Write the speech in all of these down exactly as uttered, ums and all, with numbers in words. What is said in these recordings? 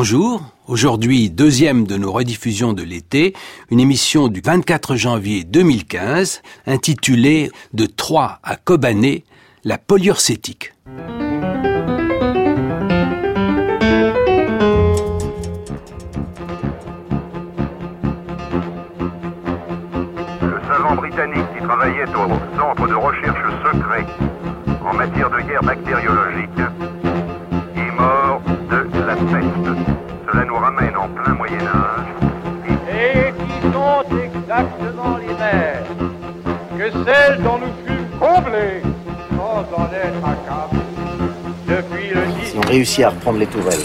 Bonjour, aujourd'hui deuxième de nos rediffusions de l'été, une émission du vingt-quatre janvier deux mille quinze intitulée « De Troyes à Kobané, la polyurcétique ». Le savant britannique qui travaillait au centre de recherche secret en matière de guerre bactériologique est mort de la peste. Cela nous ramène en plein Moyen-Âge. Et qui sont exactement les mêmes que celles dont nous fûmes comblés sans en être accablés depuis le dix. Si on réussit à reprendre les tourelles,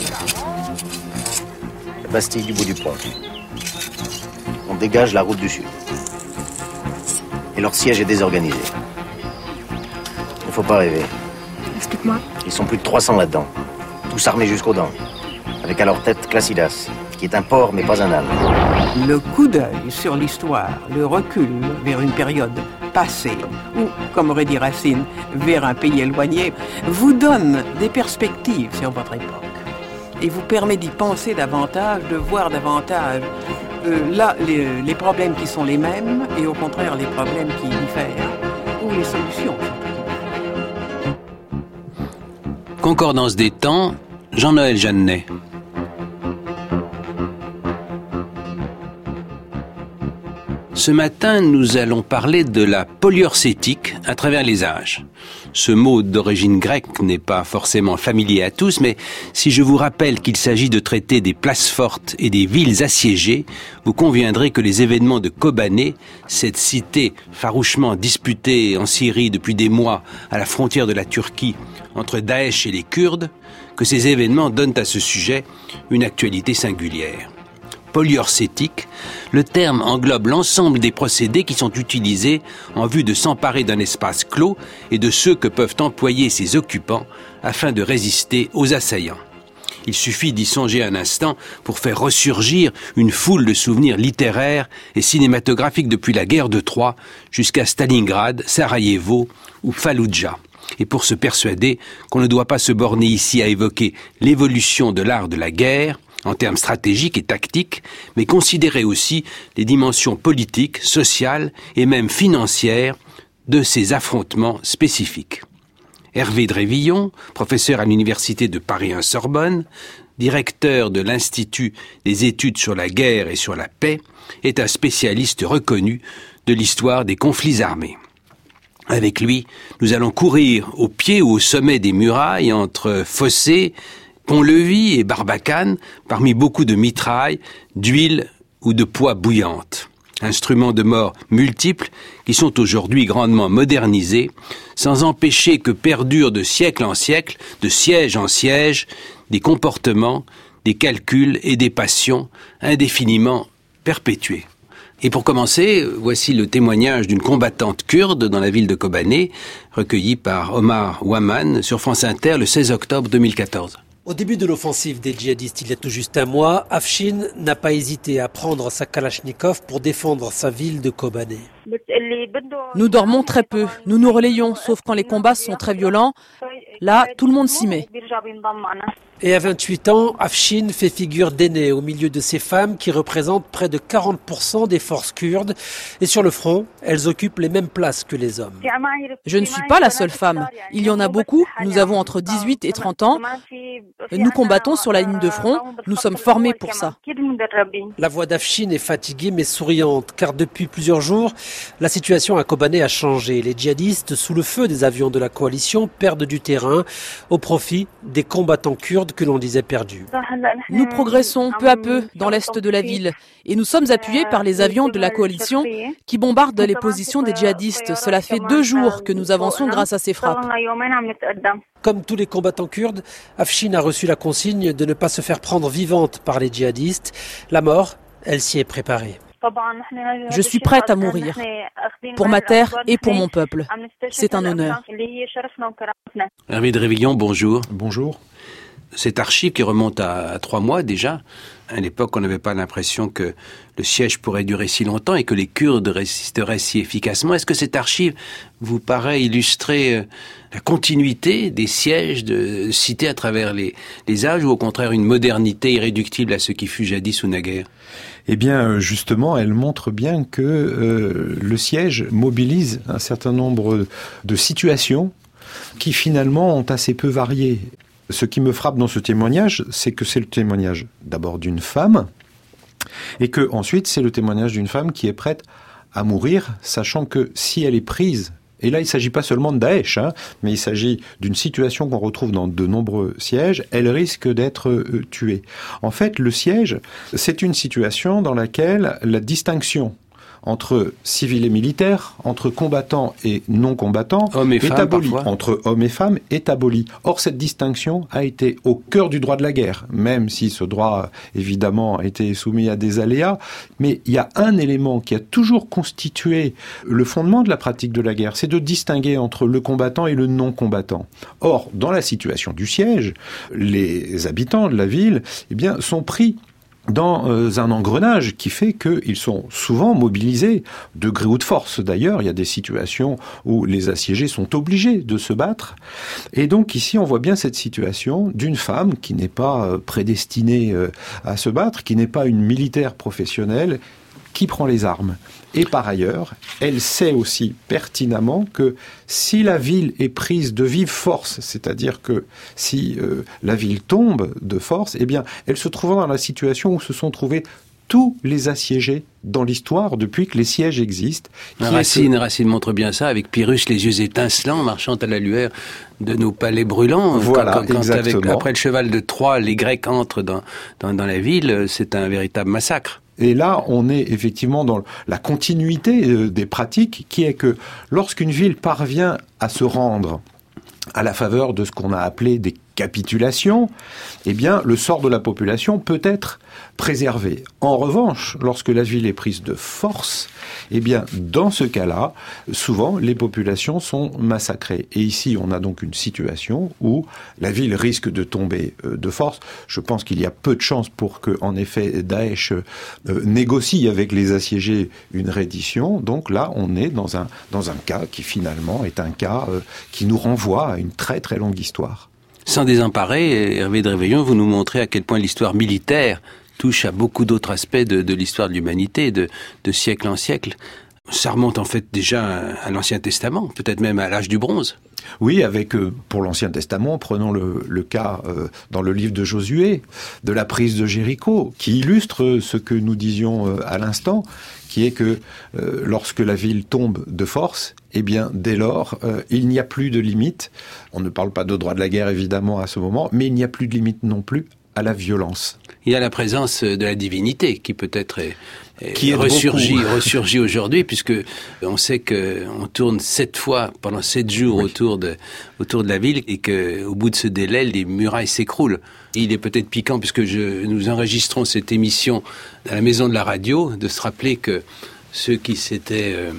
la Bastille du bout du pont, on dégage la route du Sud. Et leur siège est désorganisé. Il ne faut pas rêver. Explique-moi. Ils sont plus de trois cents là-dedans, tous armés jusqu'aux dents, avec à leur tête Classidas, qui est un porc mais pas un âne. Le coup d'œil sur l'histoire, le recul vers une période passée, ou, comme aurait dit Racine, vers un pays éloigné, vous donne des perspectives sur votre époque. Et vous permet d'y penser davantage, de voir davantage euh, là les, les problèmes qui sont les mêmes, et au contraire les problèmes qui diffèrent, ou les solutions. Concordance des temps, Jean-Noël Jeannet. Ce matin, nous allons parler de la polyurcétique à travers les âges. Ce mot d'origine grecque n'est pas forcément familier à tous, mais si je vous rappelle qu'il s'agit de traiter des places fortes et des villes assiégées, vous conviendrez que les événements de Kobané, cette cité farouchement disputée en Syrie depuis des mois à la frontière de la Turquie entre Daesh et les Kurdes, que ces événements donnent à ce sujet une actualité singulière. Polyurcétique, le terme englobe l'ensemble des procédés qui sont utilisés en vue de s'emparer d'un espace clos et de ceux que peuvent employer ses occupants afin de résister aux assaillants. Il suffit d'y songer un instant pour faire ressurgir une foule de souvenirs littéraires et cinématographiques depuis la guerre de Troie jusqu'à Stalingrad, Sarajevo ou Falloujah. Et pour se persuader qu'on ne doit pas se borner ici à évoquer l'évolution de l'art de la guerre, en termes stratégiques et tactiques, mais considérer aussi les dimensions politiques, sociales et même financières de ces affrontements spécifiques. Hervé Drévillon, professeur à l'université de Paris un Sorbonne, directeur de l'Institut des études sur la guerre et sur la paix, est un spécialiste reconnu de l'histoire des conflits armés. Avec lui, nous allons courir au pied ou au sommet des murailles entre fossés, pont-levis et Barbacane, parmi beaucoup de mitrailles, d'huile ou de poix bouillantes. Instruments de mort multiples qui sont aujourd'hui grandement modernisés, sans empêcher que perdurent de siècle en siècle, de siège en siège, des comportements, des calculs et des passions indéfiniment perpétués. Et pour commencer, voici le témoignage d'une combattante kurde dans la ville de Kobané, recueilli par Omar Waman sur France Inter le seize octobre deux mille quatorze. Au début de l'offensive des djihadistes, il y a tout juste un mois, Afshin n'a pas hésité à prendre sa Kalachnikov pour défendre sa ville de Kobané. Nous dormons très peu, nous nous relayons, sauf quand les combats sont très violents. Là, tout le monde s'y met. Et à vingt-huit ans, Afshin fait figure d'aîné au milieu de ces femmes qui représentent près de quarante pour cent des forces kurdes. Et sur le front, elles occupent les mêmes places que les hommes. Je ne suis pas la seule femme. Il y en a beaucoup. Nous avons entre dix-huit et trente ans. Nous combattons sur la ligne de front. Nous sommes formés pour ça. La voix d'Afshin est fatiguée mais souriante, car depuis plusieurs jours, la situation à Kobané a changé. Les djihadistes, sous le feu des avions de la coalition, perdent du terrain au profit des combattants kurdes que l'on disait perdus. Nous progressons peu à peu dans l'est de la ville et nous sommes appuyés par les avions de la coalition qui bombardent les positions des djihadistes. Cela fait deux jours que nous avançons grâce à ces frappes. Comme tous les combattants kurdes, Afshin a reçu la consigne de ne pas se faire prendre vivante par les djihadistes. La mort, elle s'y est préparée. Je suis prête à mourir pour ma terre et pour mon peuple. C'est un honneur. Hervé Drévillon, bonjour. Bonjour. Cette archive qui remonte à, à trois mois déjà À l'époque, on n'avait pas l'impression que le siège pourrait durer si longtemps et que les Kurdes résisteraient si efficacement. Est-ce que cette archive vous paraît illustrer la continuité des sièges de cités à travers les, les âges, ou au contraire une modernité irréductible à ce qui fut jadis ou naguère ? Eh bien, justement, elle montre bien que euh, le siège mobilise un certain nombre de situations qui finalement ont assez peu varié. Ce qui me frappe dans ce témoignage, c'est que c'est le témoignage d'abord d'une femme, et que ensuite c'est le témoignage d'une femme qui est prête à mourir, sachant que si elle est prise, et là il ne s'agit pas seulement de Daesh, hein, mais il s'agit d'une situation qu'on retrouve dans de nombreux sièges, elle risque d'être euh, tuée. En fait, le siège, c'est une situation dans laquelle la distinction entre civils et militaires, entre combattants et non-combattants, hommes et est femmes, abolie. Parfois. Entre hommes et femmes est abolie. Or, cette distinction a été au cœur du droit de la guerre, même si ce droit, évidemment, a été soumis à des aléas. Mais il y a un élément qui a toujours constitué le fondement de la pratique de la guerre, c'est de distinguer entre le combattant et le non-combattant. Or, dans la situation du siège, les habitants de la ville, eh bien, sont pris dans un engrenage qui fait qu'ils sont souvent mobilisés, de gré ou de force d'ailleurs. Il y a des situations où les assiégés sont obligés de se battre. Et donc ici, on voit bien cette situation d'une femme qui n'est pas prédestinée à se battre, qui n'est pas une militaire professionnelle, qui prend les armes. Et par ailleurs, elle sait aussi pertinemment que si la ville est prise de vive force, c'est-à-dire que si euh, la ville tombe de force, eh bien, elle se trouve dans la situation où se sont trouvés tous les assiégés dans l'histoire depuis que les sièges existent. Racine, que... Racine montre bien ça, avec Pyrrhus, les yeux étincelants, marchant à la lueur de nos palais brûlants. Voilà, quand, quand, exactement. Avec, après le cheval de Troie, les Grecs entrent dans, dans, dans la ville, c'est un véritable massacre. Et là, on est effectivement dans la continuité des pratiques, qui est que lorsqu'une ville parvient à se rendre à la faveur de ce qu'on a appelé des capitulations, eh bien, le sort de la population peut être préservé. En revanche, lorsque la ville est prise de force, eh bien, dans ce cas-là, souvent, les populations sont massacrées. Et ici, on a donc une situation où la ville risque de tomber de force. Je pense qu'il y a peu de chances pour que, en effet, Daesh euh, négocie avec les assiégés une reddition. Donc là, on est dans un, dans un cas qui, finalement, est un cas euh, qui nous renvoie à une très, très longue histoire. Sans désemparer, Hervé de Réveillon, vous nous montrez à quel point l'histoire militaire touche à beaucoup d'autres aspects de, de l'histoire de l'humanité, de, de siècle en siècle. Ça remonte en fait déjà à l'Ancien Testament, peut-être même à l'âge du bronze. Oui, avec, euh, pour l'Ancien Testament, prenons le, le cas euh, dans le livre de Josué, de la prise de Jéricho, qui illustre ce que nous disions euh, à l'instant, qui est que euh, lorsque la ville tombe de force, eh bien, dès lors, euh, il n'y a plus de limite. On ne parle pas de droit de la guerre, évidemment, à ce moment, mais il n'y a plus de limite non plus à la violence. Il y a la présence de la divinité qui peut-être est, est qui est ressurgit, ressurgit aujourd'hui, puisque on sait qu'on tourne sept fois pendant sept jours oui. autour de autour de la ville et que au bout de ce délai, les murailles s'écroulent. Il est peut-être piquant, puisque je, nous enregistrons cette émission à la Maison de la Radio, de se rappeler que ceux qui s'étaient euh,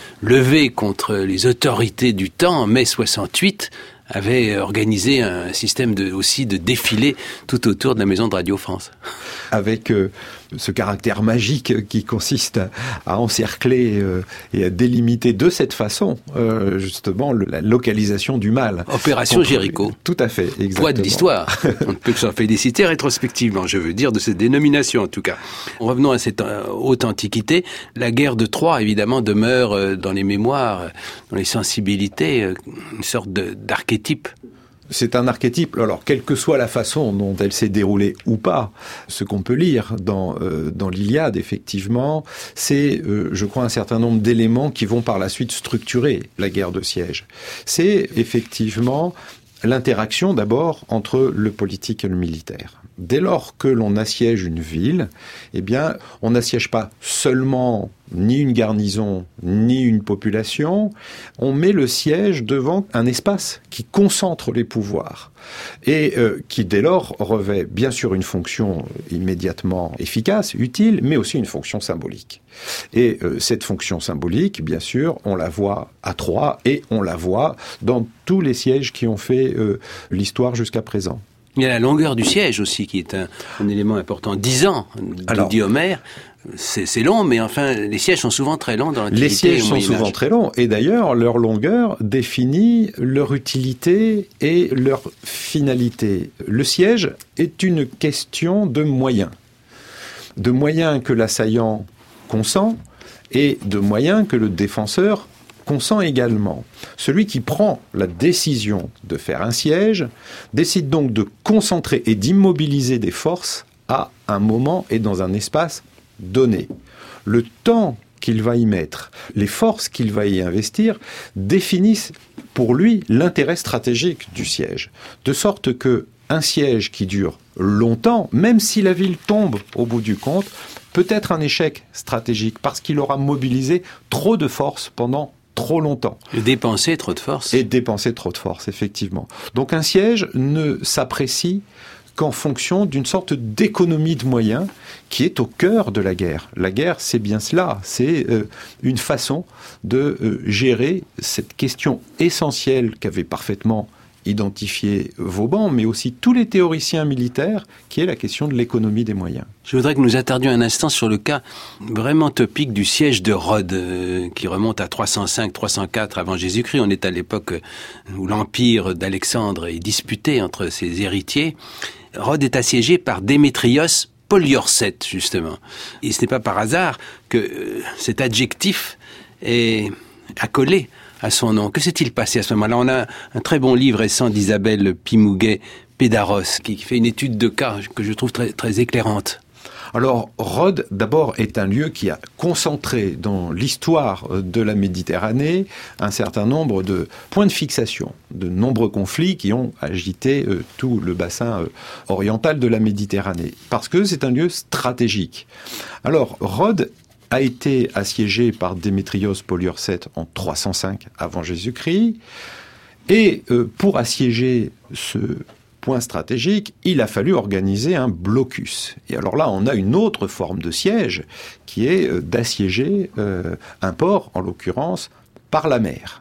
levés contre les autorités du temps en mai soixante-huit avait organisé un système de, aussi de défilé tout autour de la Maison de Radio France. Avec euh, ce caractère magique qui consiste à encercler euh, et à délimiter de cette façon, euh, justement, le, la localisation du mal. Opération contre... Jéricho. Tout à fait, exactement. Poids de l'histoire. On ne peut que s'en féliciter rétrospectivement, je veux dire, de cette dénomination en tout cas. Revenons à cette euh, haute antiquité. La guerre de Troie, évidemment, demeure euh, dans les mémoires, dans les sensibilités, euh, une sorte de, d'archétype. C'est un archétype, alors quelle que soit la façon dont elle s'est déroulée ou pas, ce qu'on peut lire dans, euh, dans l'Iliade, effectivement, c'est, euh, je crois, un certain nombre d'éléments qui vont par la suite structurer la guerre de siège. C'est effectivement l'interaction d'abord entre le politique et le militaire. Dès lors que l'on assiège une ville, eh bien, on n'assiège pas seulement ni une garnison, ni une population, on met le siège devant un espace qui concentre les pouvoirs et euh, qui, dès lors, revêt bien sûr une fonction immédiatement efficace, utile, mais aussi une fonction symbolique. Et euh, cette fonction symbolique, bien sûr, on la voit à Troie et on la voit dans tous les sièges qui ont fait euh, l'histoire jusqu'à présent. Il y a la longueur du siège aussi qui est un, un élément important. Dix ans, Alors, dit Homère, c'est, c'est long, mais enfin, les sièges sont souvent très longs dans l'Antiquité. Les sièges sont souvent très longs, et d'ailleurs, leur longueur définit leur utilité et leur finalité. Le siège est une question de moyens. De moyens que l'assaillant consent et de moyens que le défenseur consent également. Celui qui prend la décision de faire un siège décide donc de concentrer et d'immobiliser des forces à un moment et dans un espace donné. Le temps qu'il va y mettre, les forces qu'il va y investir, définissent pour lui l'intérêt stratégique du siège. De sorte que un siège qui dure longtemps, même si la ville tombe au bout du compte, peut être un échec stratégique parce qu'il aura mobilisé trop de forces pendant trop longtemps. Et dépenser trop de force. Et dépenser trop de force, effectivement. Donc un siège ne s'apprécie qu'en fonction d'une sorte d'économie de moyens qui est au cœur de la guerre. La guerre, c'est bien cela. C'est euh, une façon de euh, gérer cette question essentielle qu'avait parfaitement identifié Vauban, mais aussi tous les théoriciens militaires, qui est la question de l'économie des moyens. Je voudrais que nous attardions un instant sur le cas vraiment topique du siège de Rhodes, euh, qui remonte à trois cent cinq trois cent quatre avant Jésus-Christ. On est à l'époque où l'empire d'Alexandre est disputé entre ses héritiers. Rhodes est assiégé par Démétrios Poliorcète, justement. Et ce n'est pas par hasard que euh, cet adjectif est accolé à son nom. Que s'est-il passé à ce moment-là? On a un très bon livre récent d'Isabelle Pimouguet, Pédaros, qui fait une étude de cas que je trouve très, très éclairante. Alors, Rhodes, d'abord, est un lieu qui a concentré dans l'histoire de la Méditerranée un certain nombre de points de fixation, de nombreux conflits qui ont agité euh, tout le bassin euh, oriental de la Méditerranée, parce que c'est un lieu stratégique. Alors, Rhodes a été assiégé par Démétrios Poliorcète en trois cent cinq avant Jésus-Christ. Et euh, pour assiéger ce point stratégique, il a fallu organiser un blocus. Et alors là, on a une autre forme de siège qui est euh, d'assiéger euh, un port, en l'occurrence, par la mer.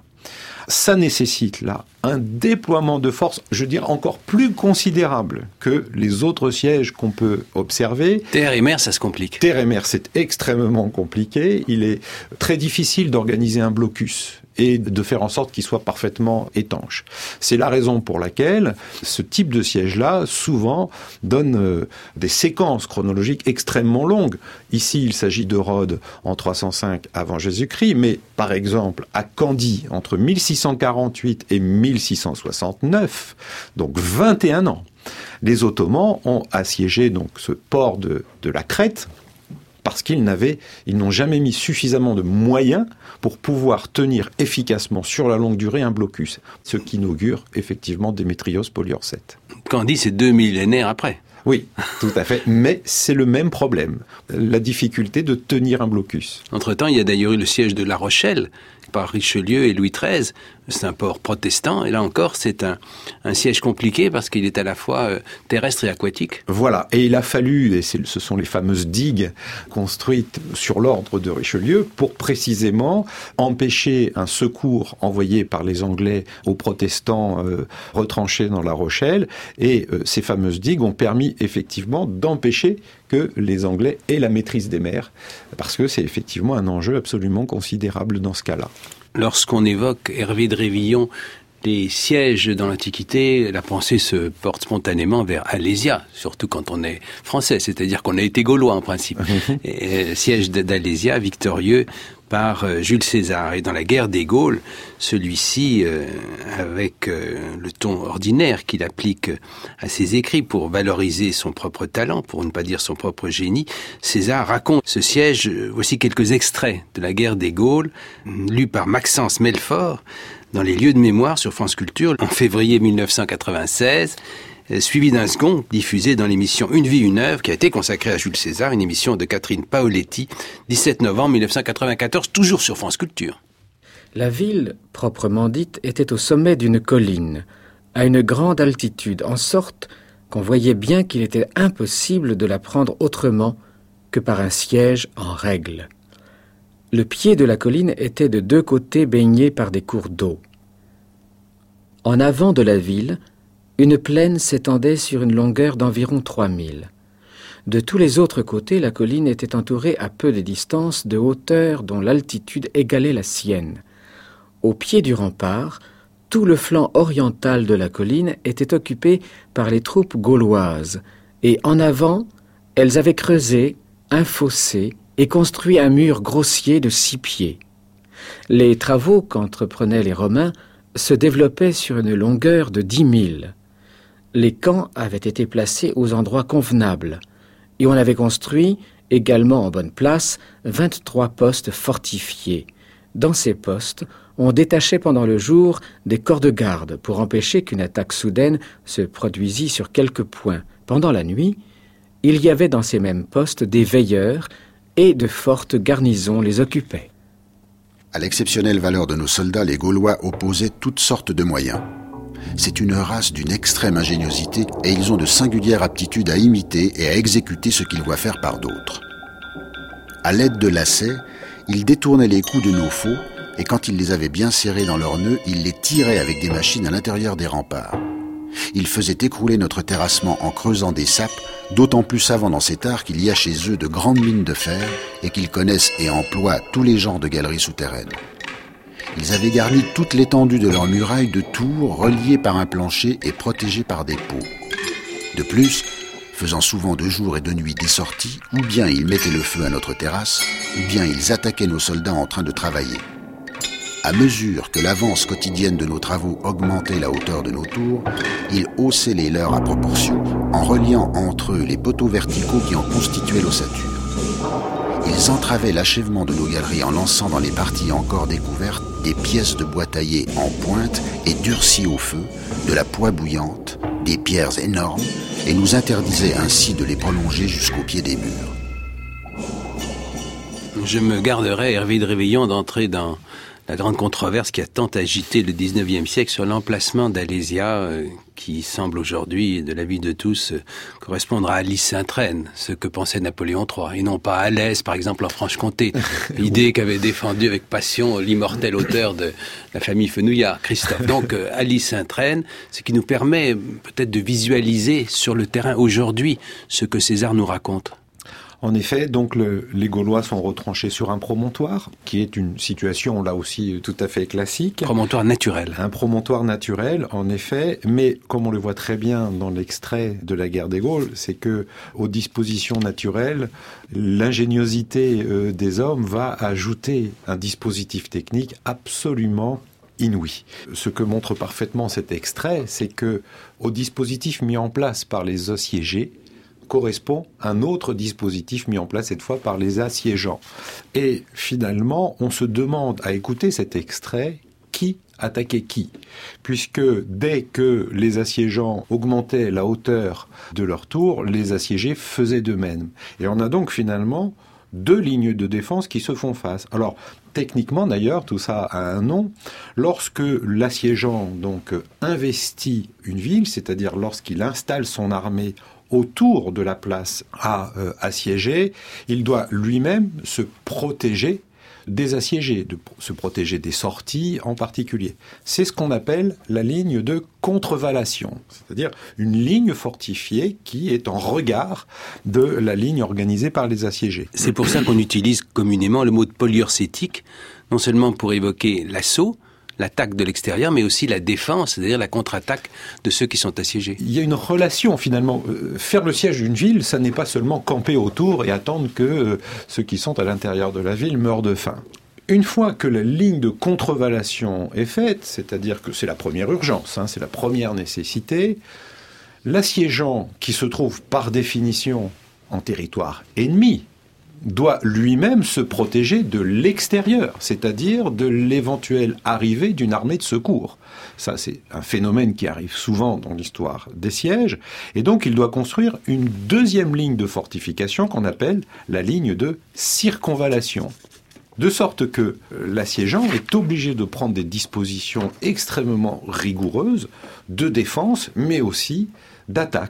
Ça nécessite là un déploiement de force, je veux dire, encore plus considérable que les autres sièges qu'on peut observer. Terre et mer, ça se complique. Terre et mer, c'est extrêmement compliqué. Il est très difficile d'organiser un blocus et de faire en sorte qu'il soit parfaitement étanche. C'est la raison pour laquelle ce type de siège-là, souvent, donne euh, des séquences chronologiques extrêmement longues. Ici, il s'agit de Rhodes en trois cent cinq avant Jésus-Christ, mais par exemple, à Candie, entre mille six cent quarante-huit et mille six cent soixante-neuf, donc vingt et un ans, les Ottomans ont assiégé donc ce port de, de la Crète, parce qu'ils n'avaient, ils n'ont jamais mis suffisamment de moyens pour pouvoir tenir efficacement sur la longue durée un blocus, ce qui inaugure effectivement Démétrios Poliorcète. Candie, c'est deux millénaires après. Oui, tout à fait, mais c'est le même problème, la difficulté de tenir un blocus. Entre-temps, il y a d'ailleurs eu le siège de La Rochelle par Richelieu et Louis treize. C'est un port protestant, et là encore, c'est un, un siège compliqué parce qu'il est à la fois euh, terrestre et aquatique. Voilà, et il a fallu, et c'est, ce sont les fameuses digues construites sur l'ordre de Richelieu, pour précisément empêcher un secours envoyé par les Anglais aux protestants euh, retranchés dans La Rochelle, et euh, ces fameuses digues ont permis effectivement d'empêcher que les Anglais aient la maîtrise des mers, parce que c'est effectivement un enjeu absolument considérable dans ce cas-là. Lorsqu'on évoque Hervé de Révillon, les sièges dans l'Antiquité, la pensée se porte spontanément vers Alésia, surtout quand on est français, c'est-à-dire qu'on a été gaulois en principe. Et, siège d'Alésia, victorieux par euh, Jules César. Et dans la guerre des Gaules, celui-ci, euh, avec euh, le ton ordinaire qu'il applique à ses écrits pour valoriser son propre talent, pour ne pas dire son propre génie, César raconte ce siège. Voici quelques extraits de la guerre des Gaules, lus par Maxence Melfort, dans les lieux de mémoire sur France Culture, en février mille neuf cent quatre-vingt-seize, suivi d'un second diffusé dans l'émission Une vie, une œuvre, qui a été consacrée à Jules César, une émission de Catherine Paoletti, dix-sept novembre mille neuf cent quatre-vingt-quatorze, toujours sur France Culture. La ville, proprement dite, était au sommet d'une colline, à une grande altitude, en sorte qu'on voyait bien qu'il était impossible de la prendre autrement que par un siège en règle. Le pied de la colline était de deux côtés baigné par des cours d'eau. En avant de la ville, Une plaine s'étendait sur une longueur d'environ trois milles. De tous les autres côtés, la colline était entourée à peu de distance de hauteurs dont l'altitude égalait la sienne. Au pied du rempart, tout le flanc oriental de la colline était occupé par les troupes gauloises, et en avant, elles avaient creusé un fossé et construit un mur grossier de six pieds. Les travaux qu'entreprenaient les Romains se développaient sur une longueur de dix milles. Les camps avaient été placés aux endroits convenables, et on avait construit, également en bonne place, vingt-trois postes fortifiés. Dans ces postes, on détachait pendant le jour des corps de garde pour empêcher qu'une attaque soudaine se produisît sur quelques points. Pendant la nuit, il y avait dans ces mêmes postes des veilleurs et de fortes garnisons les occupaient. À l'exceptionnelle valeur de nos soldats, les Gaulois opposaient toutes sortes de moyens. C'est une race d'une extrême ingéniosité et ils ont de singulières aptitudes à imiter et à exécuter ce qu'ils voient faire par d'autres. À l'aide de lacets, ils détournaient les coups de nos faux et quand ils les avaient bien serrés dans leurs nœuds, ils les tiraient avec des machines à l'intérieur des remparts. Ils faisaient écrouler notre terrassement en creusant des sapes, d'autant plus savants dans cet art qu'il y a chez eux de grandes mines de fer et qu'ils connaissent et emploient tous les genres de galeries souterraines. Ils avaient garni toute l'étendue de leurs murailles de tours reliées par un plancher et protégées par des pots. De plus, faisant souvent de jour et de nuit des sorties, ou bien ils mettaient le feu à notre terrasse, ou bien ils attaquaient nos soldats en train de travailler. À mesure que l'avance quotidienne de nos travaux augmentait la hauteur de nos tours, ils haussaient les leurs à proportion, en reliant entre eux les poteaux verticaux qui en constituaient l'ossature. Ils entravaient l'achèvement de nos galeries en lançant dans les parties encore découvertes des pièces de bois taillées en pointe et durcies au feu, de la poix bouillante, des pierres énormes, et nous interdisaient ainsi de les prolonger jusqu'au pied des murs. Je me garderai, Hervé de Réveillon, d'entrer dans la grande controverse qui a tant agité le dix-neuvième siècle sur l'emplacement d'Alésia, euh, qui semble aujourd'hui, de l'avis de tous, euh, correspondre à Alys-Sainte-Reine, ce que pensait Napoléon trois, et non pas à Alès, par exemple, en Franche-Comté. L'idée qu'avait défendue avec passion l'immortel auteur de la famille Fenouillard, Christophe. Donc, euh, Alys-Sainte-Reine, ce qui nous permet peut-être de visualiser sur le terrain aujourd'hui ce que César nous raconte. En effet, donc le, les Gaulois sont retranchés sur un promontoire, qui est une situation là aussi tout à fait classique. Promontoire naturel. Un promontoire naturel, en effet, mais comme on le voit très bien dans l'extrait de la guerre des Gaules, c'est que aux dispositions naturelles, l'ingéniosité euh, des hommes va ajouter un dispositif technique absolument inouï. Ce que montre parfaitement cet extrait, c'est que au dispositif mis en place par les assiégés, correspond un autre dispositif mis en place cette fois par les assiégeants. Et finalement, on se demande à écouter cet extrait, qui attaquait qui ? Puisque dès que les assiégeants augmentaient la hauteur de leur tour, les assiégés faisaient de même. Et on a donc finalement deux lignes de défense qui se font face. Alors, techniquement d'ailleurs, tout ça a un nom. Lorsque l'assiégeant donc investit une ville, c'est-à-dire lorsqu'il installe son armée autour de la place à euh, assiéger, il doit lui-même se protéger des assiégés, de se protéger des sorties en particulier. C'est ce qu'on appelle la ligne de contrevallation, c'est-à-dire une ligne fortifiée qui est en regard de la ligne organisée par les assiégés. C'est pour ça qu'on utilise communément le mot de poliorcétique, non seulement pour évoquer l'assaut, l'attaque de l'extérieur, mais aussi la défense, c'est-à-dire la contre-attaque de ceux qui sont assiégés. Il y a une relation, finalement. Euh, faire le siège d'une ville, ça n'est pas seulement camper autour et attendre que euh, ceux qui sont à l'intérieur de la ville meurent de faim. Une fois que la ligne de contrevallation est faite, c'est-à-dire que c'est la première urgence, hein, c'est la première nécessité, l'assiégeant, qui se trouve par définition en territoire ennemi, doit lui-même se protéger de l'extérieur, c'est-à-dire de l'éventuelle arrivée d'une armée de secours. Ça, c'est un phénomène qui arrive souvent dans l'histoire des sièges, et donc il doit construire une deuxième ligne de fortification qu'on appelle la ligne de circonvallation. De sorte que l'assiégeant est obligé de prendre des dispositions extrêmement rigoureuses de défense, mais aussi d'attaque.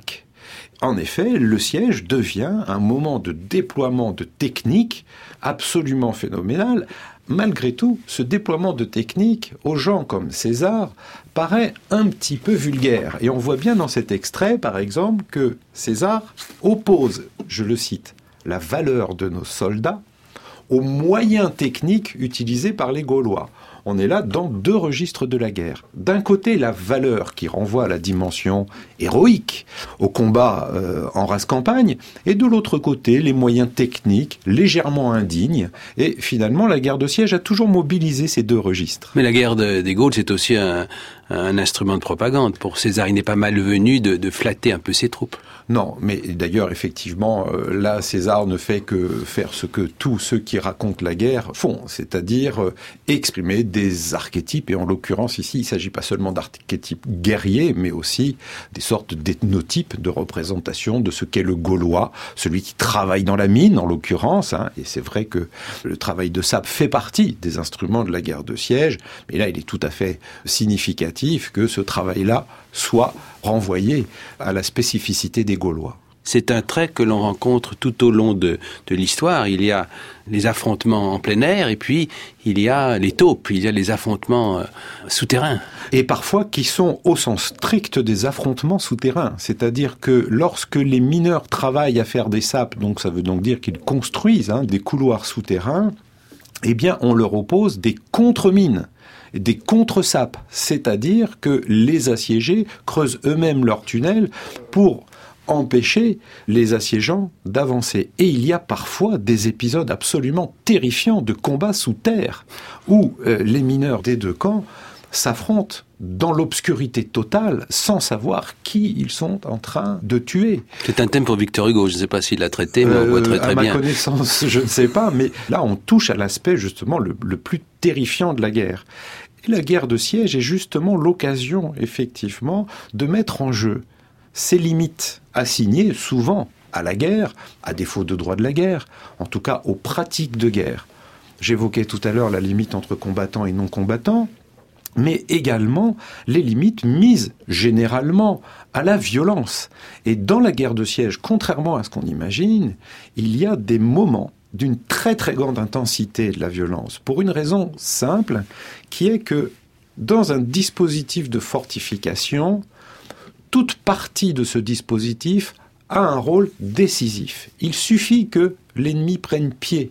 En effet, le siège devient un moment de déploiement de techniques absolument phénoménal. Malgré tout, ce déploiement de techniques, aux gens comme César, paraît un petit peu vulgaire. Et on voit bien dans cet extrait, par exemple, que César oppose, je le cite, la valeur de nos soldats aux moyens techniques utilisés par les Gaulois. On est là dans deux registres de la guerre. D'un côté, la valeur qui renvoie à la dimension héroïque, au combat euh, en race campagne, et de l'autre côté, les moyens techniques légèrement indignes. Et finalement, la guerre de siège a toujours mobilisé ces deux registres. Mais la guerre de, des Gaules, c'est aussi un, un instrument de propagande. Pour César, il n'est pas malvenu de, de flatter un peu ses troupes. Non, mais d'ailleurs, effectivement, euh, là, César ne fait que faire ce que tous ceux qui racontent la guerre font, c'est-à-dire euh, exprimer des archétypes, et en l'occurrence ici, il ne s'agit pas seulement d'archétypes guerriers, mais aussi des sortes d'ethnotypes de représentation de ce qu'est le Gaulois, celui qui travaille dans la mine, en l'occurrence, hein, et c'est vrai que le travail de sape fait partie des instruments de la guerre de siège, mais là, il est tout à fait significatif que ce travail-là soit renvoyé à la spécificité des Gaulois. C'est un trait que l'on rencontre tout au long de, de l'histoire. Il y a les affrontements en plein air, et puis il y a les taupes, il y a les affrontements euh, souterrains. Et parfois qui sont au sens strict des affrontements souterrains. C'est-à-dire que lorsque les mineurs travaillent à faire des sapes, donc ça veut donc dire qu'ils construisent hein, des couloirs souterrains, eh bien on leur oppose des contre-mines, des contre-sapes. C'est-à-dire que les assiégés creusent eux-mêmes leurs tunnels pour empêcher les assiégeants d'avancer. Et il y a parfois des épisodes absolument terrifiants de combats sous terre, où euh, les mineurs des deux camps s'affrontent dans l'obscurité totale, sans savoir qui ils sont en train de tuer. C'est un thème pour Victor Hugo, je ne sais pas s'il l'a traité, mais on voit très très bien. À ma bien. connaissance, je ne sais pas, mais là on touche à l'aspect justement le, le plus terrifiant de la guerre. Et la guerre de siège est justement l'occasion, effectivement, de mettre en jeu ces limites assignées souvent à la guerre, à défaut de droit de la guerre, en tout cas aux pratiques de guerre. J'évoquais tout à l'heure la limite entre combattants et non-combattants, mais également les limites mises généralement à la violence. Et dans la guerre de siège, contrairement à ce qu'on imagine, il y a des moments d'une très très grande intensité de la violence, pour une raison simple, qui est que dans un dispositif de fortification, toute partie de ce dispositif a un rôle décisif. Il suffit que l'ennemi prenne pied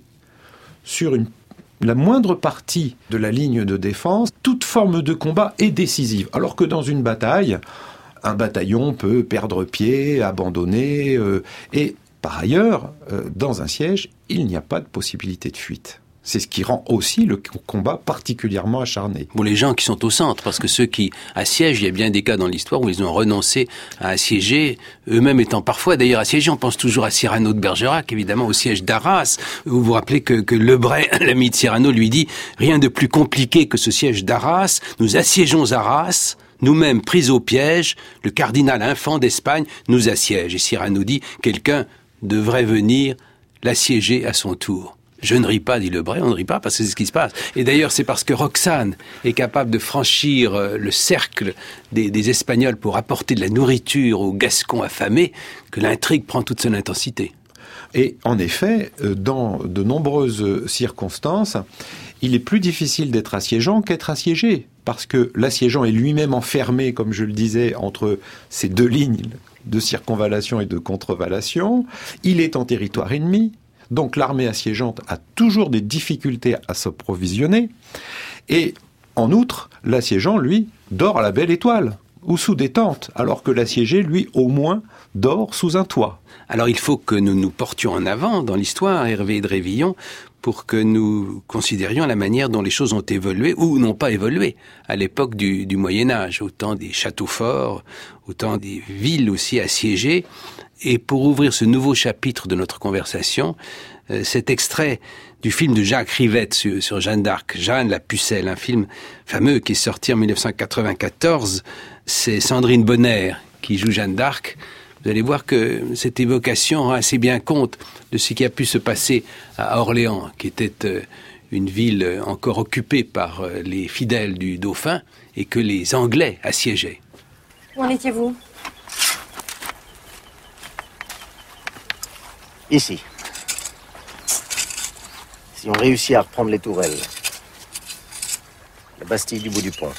sur une, la moindre partie de la ligne de défense, toute forme de combat est décisive. Alors que dans une bataille, un bataillon peut perdre pied, abandonner, euh, et par ailleurs, euh, dans un siège, il n'y a pas de possibilité de fuite. C'est ce qui rend aussi le combat particulièrement acharné. Bon, les gens qui sont au centre, parce que ceux qui assiègent, il y a bien des cas dans l'histoire où ils ont renoncé à assiéger, eux-mêmes étant parfois d'ailleurs assiégés. On pense toujours à Cyrano de Bergerac, évidemment, au siège d'Arras. Vous vous rappelez que, que Lebray, l'ami de Cyrano, lui dit « Rien de plus compliqué que ce siège d'Arras. Nous assiégeons Arras. Nous-mêmes pris au piège. Le cardinal infant d'Espagne nous assiège. » Et Cyrano dit « Quelqu'un devrait venir l'assiéger à son tour. » Je ne ris pas, dit Lebray, on ne rit pas parce que c'est ce qui se passe. Et d'ailleurs, c'est parce que Roxane est capable de franchir le cercle des, des Espagnols pour apporter de la nourriture aux Gascons affamés que l'intrigue prend toute son intensité. Et en effet, dans de nombreuses circonstances, il est plus difficile d'être assiégeant qu'être assiégé, parce que l'assiégeant est lui-même enfermé, comme je le disais, entre ces deux lignes de circonvallation et de contrevallation. Il est en territoire ennemi. Donc l'armée assiégeante a toujours des difficultés à s'approvisionner. Et en outre, l'assiégeant, lui, dort à la belle étoile ou sous des tentes, alors que l'assiégé, lui, au moins, dort sous un toit. Alors il faut que nous nous portions en avant dans l'histoire, Hervé de Révillon, pour que nous considérions la manière dont les choses ont évolué ou n'ont pas évolué à l'époque du, du Moyen-Âge, au temps des châteaux forts, au temps des villes aussi assiégées. Et pour ouvrir ce nouveau chapitre de notre conversation, euh, cet extrait du film de Jacques Rivette sur, sur Jeanne d'Arc, Jeanne la Pucelle, un film fameux qui est sorti en dix-neuf cent quatre-vingt-quatorze, c'est Sandrine Bonner qui joue Jeanne d'Arc. Vous allez voir que cette évocation rend assez bien compte de ce qui a pu se passer à Orléans, qui était euh, une ville encore occupée par euh, les fidèles du dauphin et que les Anglais assiégeaient. Où en étiez-vous ? Ici. Si on réussit à reprendre les tourelles, la Bastille du bout du pont,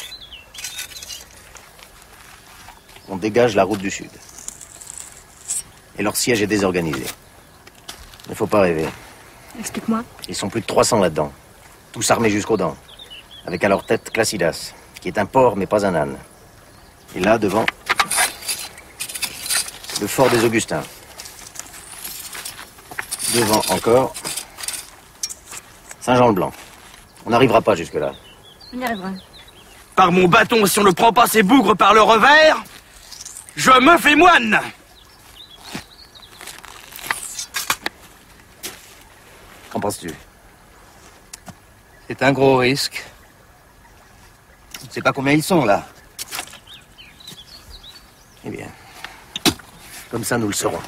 on dégage la route du Sud. Et leur siège est désorganisé. Il ne faut pas rêver. Explique-moi. Ils sont plus de trois cents là-dedans. Tous armés jusqu'aux dents. Avec à leur tête Classidas, qui est un porc mais pas un âne. Et là, devant, le fort des Augustins. Devant encore, Saint-Jean-le-Blanc. On n'arrivera pas jusque-là. On y arrivera. Par mon bâton, si on ne prend pas ces bougres par le revers, je me fais moine. Qu'en penses-tu? C'est un gros risque. Tu ne sais pas combien ils sont, là? Eh bien, comme ça, nous le saurons.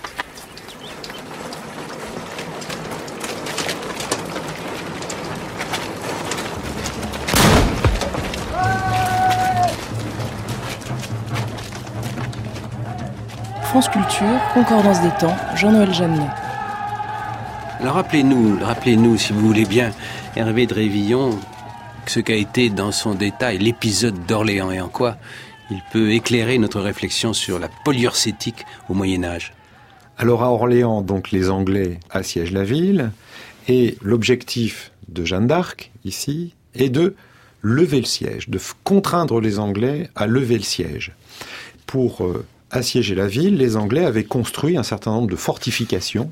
France Culture, Concordance des temps, Jean-Noël Jeannet. Alors rappelez-nous, rappelez-nous, si vous voulez bien, Hervé de Révillon, ce qu'a été dans son détail l'épisode d'Orléans et en quoi il peut éclairer notre réflexion sur la poliorcétique au Moyen-Âge. Alors à Orléans, donc les Anglais assiègent la ville et l'objectif de Jeanne d'Arc, ici, est de lever le siège, de contraindre les Anglais à lever le siège. Pour euh, assiéger la ville, les Anglais avaient construit un certain nombre de fortifications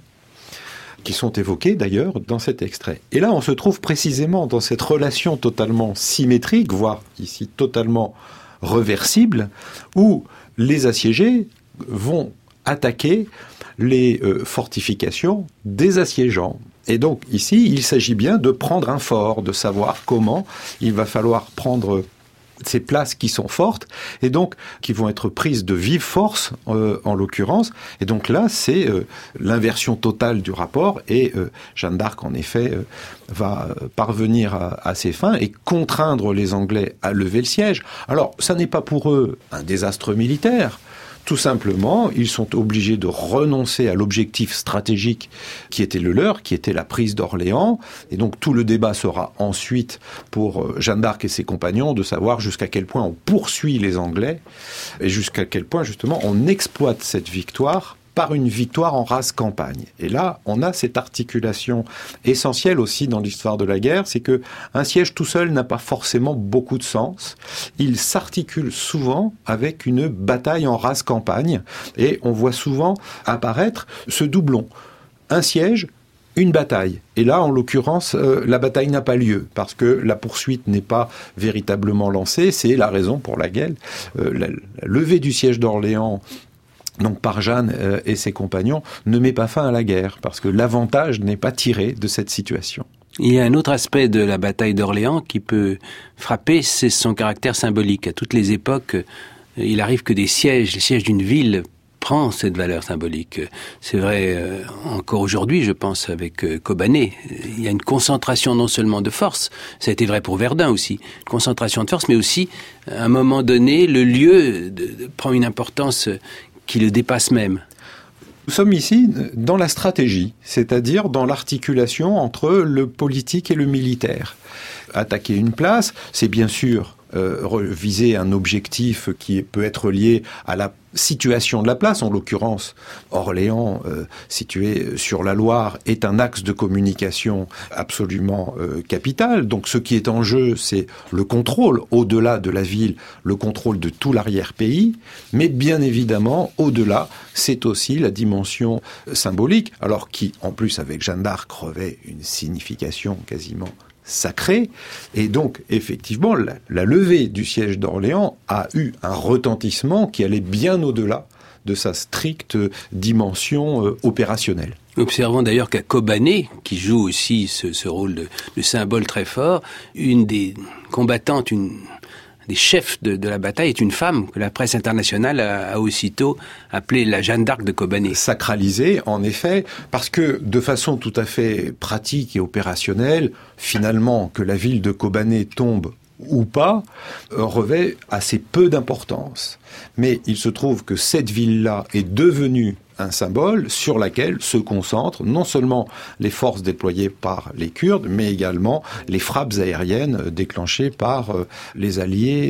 qui sont évoquées d'ailleurs dans cet extrait. Et là, on se trouve précisément dans cette relation totalement symétrique, voire ici totalement reversible, où les assiégés vont attaquer les euh, fortifications des assiégeants. Et donc ici, il s'agit bien de prendre un fort, de savoir comment il va falloir prendre ces places qui sont fortes et donc qui vont être prises de vive force euh, en l'occurrence. Et donc là, c'est euh, l'inversion totale du rapport et euh, Jeanne d'Arc, en effet, euh, va parvenir à, à ses fins et contraindre les Anglais à lever le siège. Alors, ça n'est pas pour eux un désastre militaire. Tout simplement, ils sont obligés de renoncer à l'objectif stratégique qui était le leur, qui était la prise d'Orléans. Et donc tout le débat sera ensuite pour Jeanne d'Arc et ses compagnons de savoir jusqu'à quel point on poursuit les Anglais et jusqu'à quel point justement on exploite cette victoire par une victoire en rase campagne. Et là, on a cette articulation essentielle aussi dans l'histoire de la guerre, c'est que un siège tout seul n'a pas forcément beaucoup de sens. Il s'articule souvent avec une bataille en rase campagne, et on voit souvent apparaître ce doublon. Un siège, une bataille. Et là, en l'occurrence, euh, la bataille n'a pas lieu, parce que la poursuite n'est pas véritablement lancée. C'est la raison pour laquelle euh, la, la levée du siège d'Orléans, donc par Jeanne euh, et ses compagnons, ne met pas fin à la guerre, parce que l'avantage n'est pas tiré de cette situation. Il y a un autre aspect de la bataille d'Orléans qui peut frapper, c'est son caractère symbolique. À toutes les époques, il arrive que des sièges, les sièges d'une ville, prend cette valeur symbolique. C'est vrai euh, encore aujourd'hui, je pense, avec euh, Kobané. Il y a une concentration non seulement de force, ça a été vrai pour Verdun aussi, une concentration de force, mais aussi, à un moment donné, le lieu de, de, prend une importance qui le dépasse même. Nous sommes ici dans la stratégie, c'est-à-dire dans l'articulation entre le politique et le militaire. Attaquer une place, c'est bien sûr euh, viser un objectif qui peut être lié à la situation de la place. En l'occurrence, Orléans, euh, situé sur la Loire, est un axe de communication absolument euh, capital. Donc ce qui est en jeu, c'est le contrôle, au-delà de la ville, le contrôle de tout l'arrière-pays. Mais bien évidemment, au-delà, c'est aussi la dimension symbolique, alors qui, en plus, avec Jeanne d'Arc, revêt une signification quasiment sacré. Et donc, effectivement, la, la levée du siège d'Orléans a eu un retentissement qui allait bien au-delà de sa stricte dimension euh, opérationnelle. Observons d'ailleurs qu'à Kobané, qui joue aussi ce, ce rôle de, de symbole très fort, une des combattantes, une des chefs de, de la bataille est une femme que la presse internationale a, a aussitôt appelée la Jeanne d'Arc de Kobané. Sacralisée, en effet, parce que de façon tout à fait pratique et opérationnelle, finalement, que la ville de Kobané tombe ou pas, euh, revêt assez peu d'importance. Mais il se trouve que cette ville-là est devenue un symbole sur lequel se concentrent non seulement les forces déployées par les Kurdes, mais également les frappes aériennes déclenchées par les alliés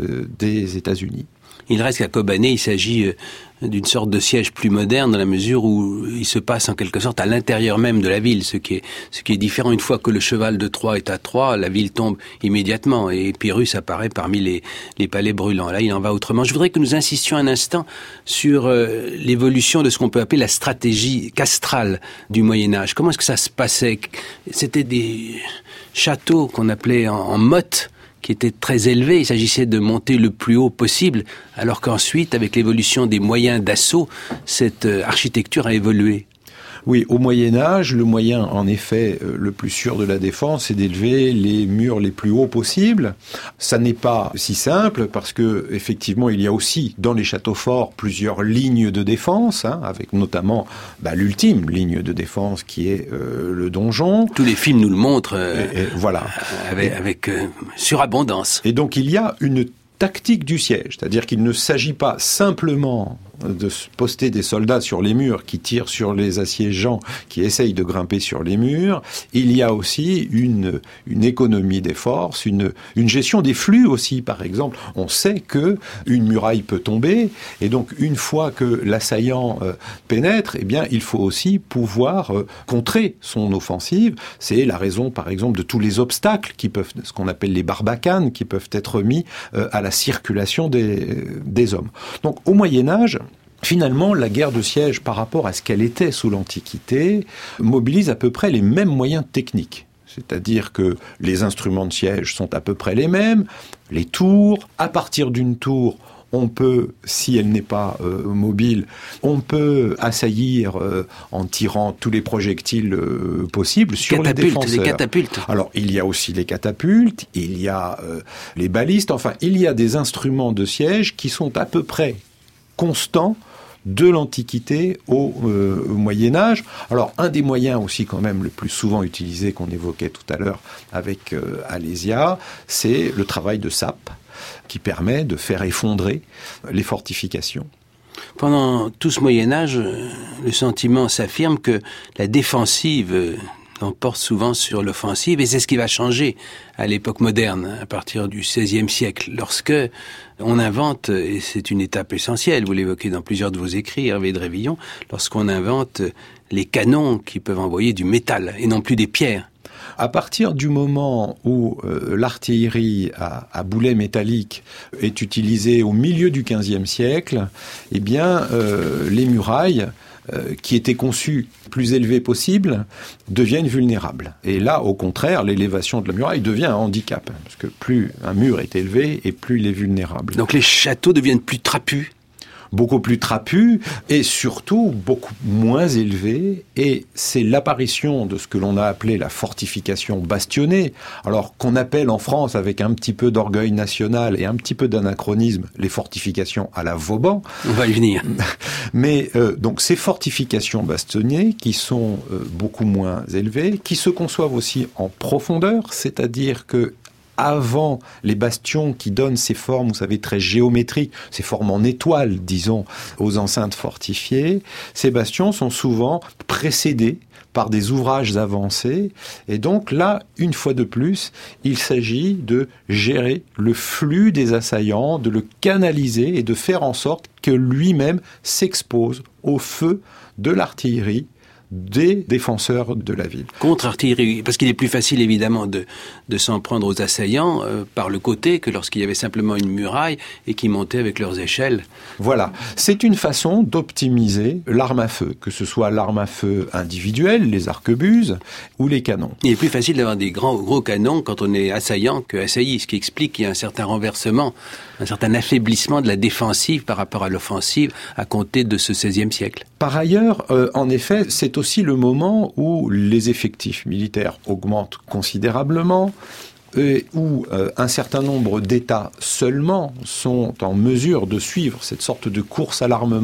des États-Unis. Il reste qu'à Kobané, il s'agit d'une sorte de siège plus moderne dans la mesure où il se passe en quelque sorte à l'intérieur même de la ville, ce qui est, ce qui est différent. Une fois que le cheval de Troie est à Troie, la ville tombe immédiatement et Pyrrhus apparaît parmi les, les palais brûlants. Là, il en va autrement. Je voudrais que nous insistions un instant sur euh, l'évolution de ce qu'on peut appeler la stratégie castrale du Moyen-Âge. Comment est-ce que ça se passait? C'était des châteaux qu'on appelait en, en mottes, qui était très élevé. Il s'agissait de monter le plus haut possible, alors qu'ensuite, avec l'évolution des moyens d'assaut, cette architecture a évolué. Oui, au Moyen-Âge, le moyen, en effet, le plus sûr de la défense, c'est d'élever les murs les plus hauts possibles. Ça n'est pas si simple parce que, effectivement, il y a aussi dans les châteaux forts plusieurs lignes de défense, hein, avec notamment bah, l'ultime ligne de défense qui est euh, le donjon. Tous les films nous le montrent. Euh, et, et, voilà, avec, avec euh, surabondance. Et donc il y a une tactique du siège, c'est-à-dire qu'il ne s'agit pas simplement de poster des soldats sur les murs qui tirent sur les assiégeants qui essayent de grimper sur les murs. Il y a aussi une, une économie des forces, une, une gestion des flux aussi, par exemple. On sait que une muraille peut tomber et donc une fois que l'assaillant euh, pénètre, eh bien, il faut aussi pouvoir euh, contrer son offensive. C'est la raison, par exemple, de tous les obstacles qui peuvent, ce qu'on appelle les barbacanes, qui peuvent être mis euh, à la circulation des, des hommes. Donc, au Moyen-Âge, finalement, la guerre de siège, par rapport à ce qu'elle était sous l'Antiquité, mobilise à peu près les mêmes moyens techniques. C'est-à-dire que les instruments de siège sont à peu près les mêmes, les tours, à partir d'une tour, on peut, si elle n'est pas euh, mobile, on peut assaillir euh, en tirant tous les projectiles euh, possibles sur les défenseurs. Les catapultes. Alors, il y a aussi les catapultes, il y a euh, les balistes, enfin, il y a des instruments de siège qui sont à peu près constants de l'Antiquité au, euh, au Moyen-Âge. Alors, un des moyens aussi quand même le plus souvent utilisé qu'on évoquait tout à l'heure avec euh, Alésia, c'est le travail de sape, qui permet de faire effondrer les fortifications. Pendant tout ce Moyen-Âge, le sentiment s'affirme que la défensive l'emporte souvent sur l'offensive, et c'est ce qui va changer à l'époque moderne, à partir du seizième siècle, lorsque on invente, et c'est une étape essentielle, vous l'évoquez dans plusieurs de vos écrits, Hervé de Révillon, lorsqu'on invente les canons qui peuvent envoyer du métal et non plus des pierres. À partir du moment où euh, l'artillerie à, à boulet métallique est utilisée au milieu du quinzième siècle, eh bien, euh, les murailles, euh, qui étaient conçues plus élevées possible, deviennent vulnérables. Et là, au contraire, l'élévation de la muraille devient un handicap, parce que plus un mur est élevé, et plus il est vulnérable. Donc les châteaux deviennent plus trapus ? Beaucoup plus trapus et surtout beaucoup moins élevés, et c'est l'apparition de ce que l'on a appelé la fortification bastonnée, alors qu'on appelle en France avec un petit peu d'orgueil national et un petit peu d'anachronisme les fortifications à la Vauban. On va y venir. Mais euh, donc ces fortifications bastonnées qui sont euh, beaucoup moins élevées, qui se conçoivent aussi en profondeur, c'est-à-dire que avant les bastions qui donnent ces formes, vous savez, très géométriques, ces formes en étoile, disons, aux enceintes fortifiées, ces bastions sont souvent précédés par des ouvrages avancés. Et donc là, une fois de plus, il s'agit de gérer le flux des assaillants, de le canaliser et de faire en sorte que lui-même s'expose au feu de l'artillerie des défenseurs de la ville. Contre-artillerie, parce qu'il est plus facile évidemment de, de s'en prendre aux assaillants euh, par le côté que lorsqu'il y avait simplement une muraille et qui montaient avec leurs échelles. Voilà, c'est une façon d'optimiser l'arme à feu, que ce soit l'arme à feu individuelle, les arquebuses ou les canons. Il est plus facile d'avoir des grands gros canons quand on est assaillant que assailli, ce qui explique qu'il y a un certain renversement, un certain affaiblissement de la défensive par rapport à l'offensive à compter de ce seizième siècle. Par ailleurs, euh, en effet, c'est aussi le moment où les effectifs militaires augmentent considérablement et où euh, un certain nombre d'États seulement sont en mesure de suivre cette sorte de course à l'armement.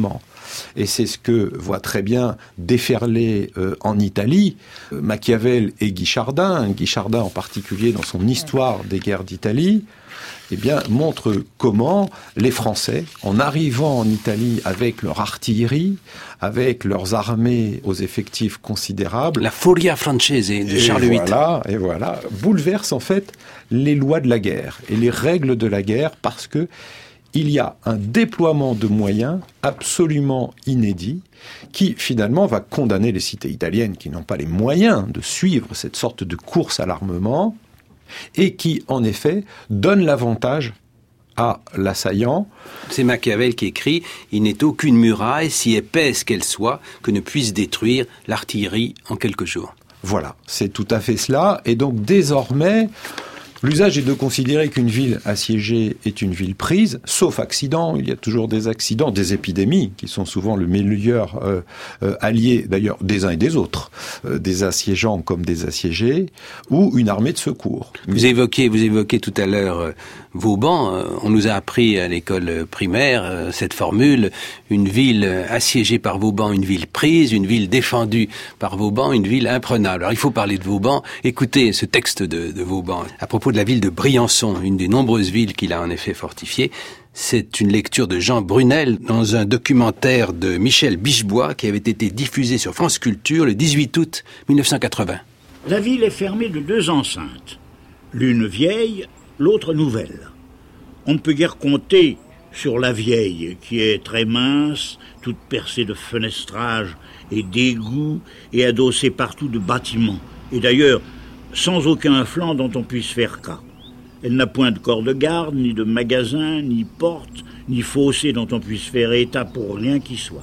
Et c'est ce que voit très bien déferler euh, en Italie euh, Machiavel et Guichardin, Guichardin en particulier dans son Histoire des guerres d'Italie, eh bien, montre comment les Français, en arrivant en Italie avec leur artillerie, avec leurs armées aux effectifs considérables... La Furia Francese de Charles huit. Voilà, et voilà, bouleverse en fait les lois de la guerre et les règles de la guerre parce que il y a un déploiement de moyens absolument inédit qui finalement va condamner les cités italiennes qui n'ont pas les moyens de suivre cette sorte de course à l'armement et qui, en effet, donne l'avantage à l'assaillant. C'est Machiavel qui écrit « Il n'est aucune muraille, si épaisse qu'elle soit, que ne puisse détruire l'artillerie en quelques jours. » Voilà, c'est tout à fait cela. Et donc, désormais, l'usage est de considérer qu'une ville assiégée est une ville prise, sauf accident. Il y a toujours des accidents, des épidémies, qui sont souvent le meilleur euh, euh, allié, d'ailleurs, des uns et des autres, euh, des assiégeants comme des assiégés, ou une armée de secours. Vous évoquez, vous évoquez tout à l'heure euh, Vauban. Euh, on nous a appris à l'école primaire euh, cette formule, une ville assiégée par Vauban, une ville prise, une ville défendue par Vauban, une ville imprenable. Alors il faut parler de Vauban. Écoutez ce texte de, de Vauban à propos de la ville de Briançon, une des nombreuses villes qu'il a en effet fortifiées. C'est une lecture de Jean Brunel dans un documentaire de Michel Bichebois qui avait été diffusé sur France Culture le dix-huit août mille neuf cent quatre-vingts. La ville est fermée de deux enceintes, l'une vieille, l'autre nouvelle. On ne peut guère compter sur la vieille, qui est très mince, toute percée de fenestrages et d'égouts et adossée partout de bâtiments. Et d'ailleurs, sans aucun flanc dont on puisse faire cas. Elle n'a point de corps de garde, ni de magasin, ni porte, ni fossé dont on puisse faire état pour rien qui soit.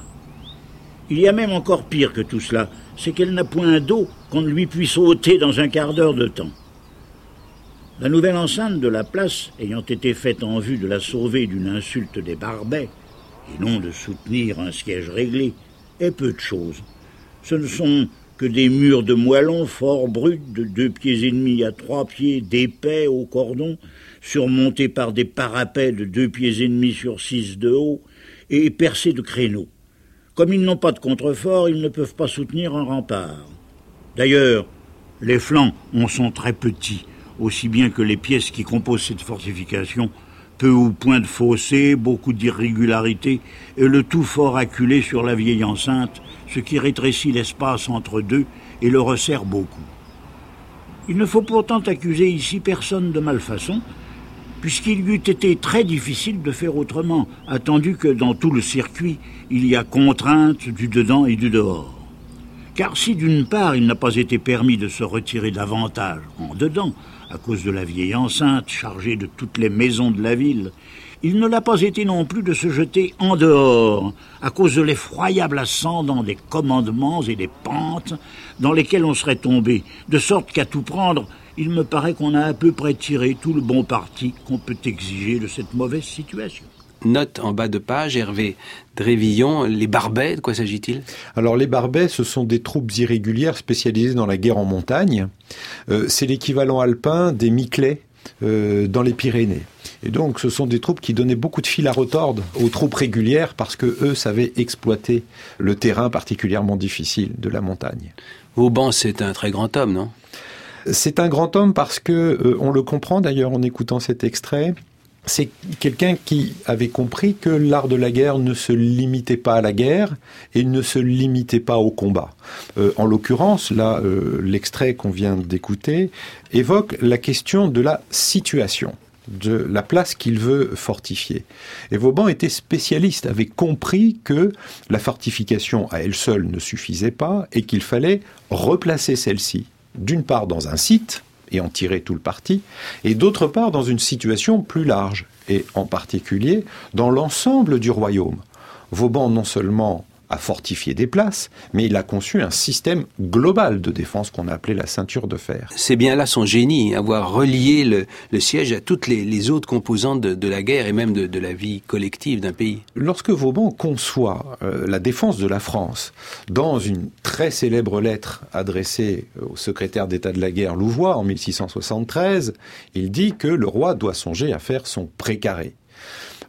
Il y a même encore pire que tout cela, c'est qu'elle n'a point d'eau qu'on ne lui puisse ôter dans un quart d'heure de temps. La nouvelle enceinte de la place, ayant été faite en vue de la sauver d'une insulte des Barbets, et non de soutenir un siège réglé, est peu de choses. Ce ne sont que des murs de moellons fort bruts, de deux pieds et demi à trois pieds, d'épais au cordon, surmontés par des parapets de deux pieds et demi sur six de haut, et percés de créneaux. Comme ils n'ont pas de contrefort, ils ne peuvent pas soutenir un rempart. D'ailleurs, les flancs en sont très petits, aussi bien que les pièces qui composent cette fortification, peu ou point de fossés, beaucoup d'irrégularités, et le tout fort acculé sur la vieille enceinte, ce qui rétrécit l'espace entre deux et le resserre beaucoup. Il ne faut pourtant accuser ici personne de malfaçon, puisqu'il eût été très difficile de faire autrement, attendu que dans tout le circuit, il y a contrainte du dedans et du dehors. Car si d'une part il n'a pas été permis de se retirer davantage en dedans, à cause de la vieille enceinte chargée de toutes les maisons de la ville, il ne l'a pas été non plus de se jeter en dehors, à cause de l'effroyable ascendant des commandements et des pentes dans lesquels on serait tombé, de sorte qu'à tout prendre, il me paraît qu'on a à peu près tiré tout le bon parti qu'on peut exiger de cette mauvaise situation. Note en bas de page, Hervé Drévillon, les Barbets, de quoi s'agit-il ? Alors les Barbets, ce sont des troupes irrégulières spécialisées dans la guerre en montagne. Euh, c'est l'équivalent alpin des Miclais euh, dans les Pyrénées. Et donc ce sont des troupes qui donnaient beaucoup de fil à retordre aux troupes régulières parce que eux savaient exploiter le terrain particulièrement difficile de la montagne. Vauban, c'est un très grand homme, non ? C'est un grand homme parce que, euh, on le comprend d'ailleurs en écoutant cet extrait, c'est quelqu'un qui avait compris que l'art de la guerre ne se limitait pas à la guerre et ne se limitait pas au combat. Euh, en l'occurrence, là, euh, l'extrait qu'on vient d'écouter évoque la question de la situation, de la place qu'il veut fortifier. Et Vauban était spécialiste, avait compris que la fortification à elle seule ne suffisait pas et qu'il fallait replacer celle-ci, d'une part dans un site, et en tirer tout le parti, et d'autre part dans une situation plus large, et en particulier dans l'ensemble du royaume. Vauban non seulement a fortifié des places, mais il a conçu un système global de défense qu'on a appelé la ceinture de fer. C'est bien là son génie, avoir relié le, le siège à toutes les, les autres composantes de, de la guerre et même de, de la vie collective d'un pays. Lorsque Vauban conçoit euh, la défense de la France dans une très célèbre lettre adressée au secrétaire d'État de la guerre Louvois en mille six cent soixante-treize, il dit que le roi doit songer à faire son précaré.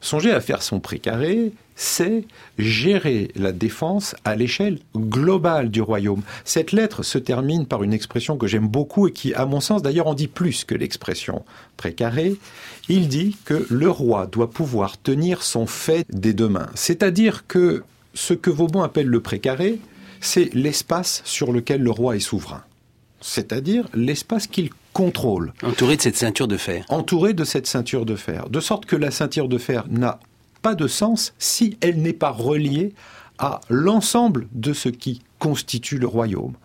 Songer à faire son précaré, c'est gérer la défense à l'échelle globale du royaume. Cette lettre se termine par une expression que j'aime beaucoup et qui, à mon sens, d'ailleurs, en dit plus que l'expression précaré. Il dit que le roi doit pouvoir tenir son fait des deux mains. C'est-à-dire que ce que Vauban appelle le précaré, c'est l'espace sur lequel le roi est souverain. C'est-à-dire l'espace qu'il contrôle. Entouré de cette ceinture de fer. Entouré de cette ceinture de fer. De sorte que la ceinture de fer n'a pas de sens si elle n'est pas reliée à l'ensemble de ce qui constitue le royaume.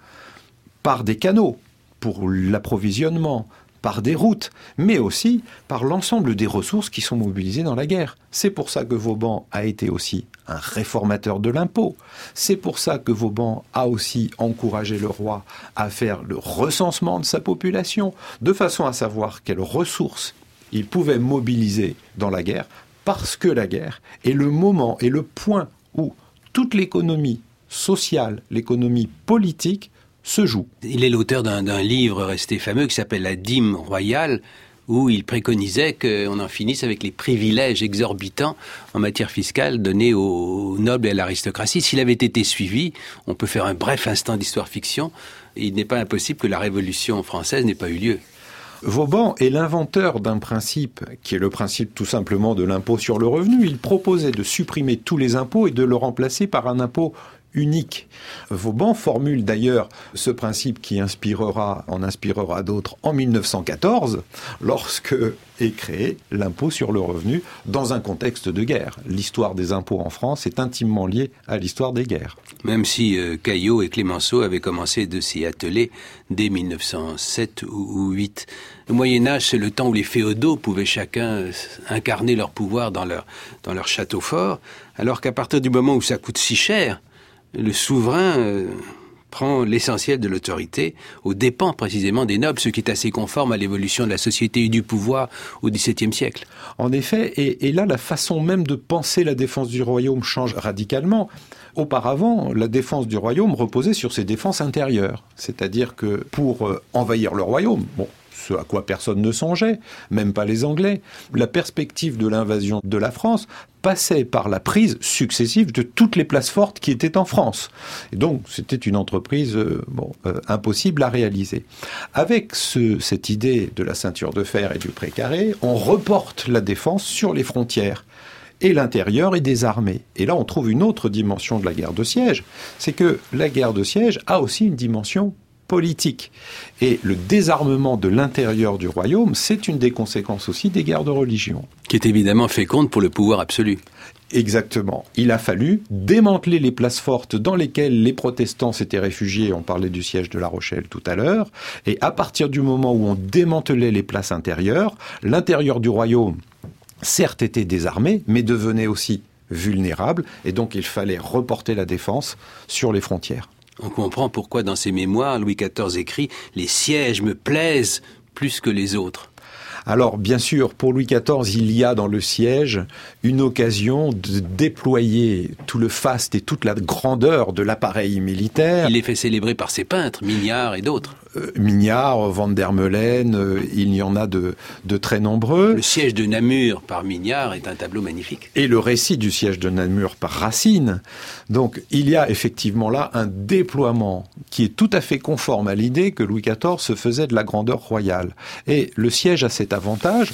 Par des canaux, pour l'approvisionnement, par des routes, mais aussi par l'ensemble des ressources qui sont mobilisées dans la guerre. C'est pour ça que Vauban a été aussi un réformateur de l'impôt. C'est pour ça que Vauban a aussi encouragé le roi à faire le recensement de sa population, de façon à savoir quelles ressources il pouvait mobiliser dans la guerre, parce que la guerre est le moment et le point où toute l'économie sociale, l'économie politique se joue. Il est l'auteur d'un, d'un livre resté fameux qui s'appelle La dîme royale, où il préconisait qu'on en finisse avec les privilèges exorbitants en matière fiscale donnés aux nobles et à l'aristocratie. S'il avait été suivi, on peut faire un bref instant d'histoire-fiction, il n'est pas impossible que la Révolution française n'ait pas eu lieu. Vauban est l'inventeur d'un principe qui est le principe tout simplement de l'impôt sur le revenu. Il proposait de supprimer tous les impôts et de le remplacer par un impôt unique. Vauban formule d'ailleurs ce principe qui inspirera, en inspirera d'autres en mille neuf cent quatorze, lorsque est créé l'impôt sur le revenu dans un contexte de guerre. L'histoire des impôts en France est intimement liée à l'histoire des guerres. Même si euh, Caillot et Clémenceau avaient commencé de s'y atteler dès mille neuf cent sept ou huit. Le Moyen-Âge, c'est le temps où les féodaux pouvaient chacun incarner leur pouvoir dans leur, dans leur château fort, alors qu'à partir du moment où ça coûte si cher, le souverain euh, prend l'essentiel de l'autorité aux dépens précisément des nobles, ce qui est assez conforme à l'évolution de la société et du pouvoir au dix-septième siècle. En effet, et, et là, la façon même de penser la défense du royaume change radicalement. Auparavant, la défense du royaume reposait sur ses défenses intérieures. C'est-à-dire que pour euh, envahir le royaume, bon, ce à quoi personne ne songeait, même pas les Anglais, la perspective de l'invasion de la France passait par la prise successive de toutes les places fortes qui étaient en France. Et donc, c'était une entreprise euh, bon, euh, impossible à réaliser. Avec ce, cette idée de la ceinture de fer et du précaré, on reporte la défense sur les frontières. Et l'intérieur est désarmé. Et là, on trouve une autre dimension de la guerre de siège, c'est que la guerre de siège a aussi une dimension politique. Et le désarmement de l'intérieur du royaume, c'est une des conséquences aussi des guerres de religion. Qui est évidemment féconde pour le pouvoir absolu. Exactement. Il a fallu démanteler les places fortes dans lesquelles les protestants s'étaient réfugiés. On parlait du siège de La Rochelle tout à l'heure. Et à partir du moment où on démantelait les places intérieures, l'intérieur du royaume, certes, était désarmé, mais devenait aussi vulnérable. Et donc, il fallait reporter la défense sur les frontières. On comprend pourquoi dans ses mémoires, Louis quatorze écrit « Les sièges me plaisent plus que les autres ». Alors, bien sûr, pour Louis quatorze, il y a dans le siège une occasion de déployer tout le faste et toute la grandeur de l'appareil militaire. Il est fait célébrer par ses peintres, Mignard et d'autres. Euh, Mignard, Van der Meulen, euh, il y en a de, de très nombreux. Le siège de Namur par Mignard est un tableau magnifique. Et le récit du siège de Namur par Racine. Donc, il y a effectivement là un déploiement qui est tout à fait conforme à l'idée que Louis quatorze se faisait de la grandeur royale. Et le siège a cet avantage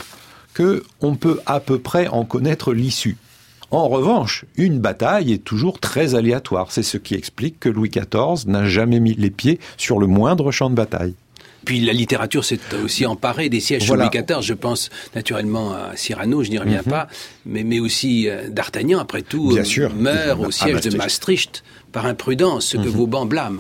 qu'on peut à peu près en connaître l'issue. En revanche, une bataille est toujours très aléatoire. C'est ce qui explique que Louis quatorze n'a jamais mis les pieds sur le moindre champ de bataille. Puis la littérature s'est aussi emparée des sièges voilà. sous Louis quatorze. Je pense naturellement à Cyrano, je n'y reviens mm-hmm. pas, mais, mais aussi euh, D'Artagnan, après tout, Bien euh, sûr. meurt au siège Maastricht. de Maastricht par imprudence, ce que mm-hmm. Vauban blâme.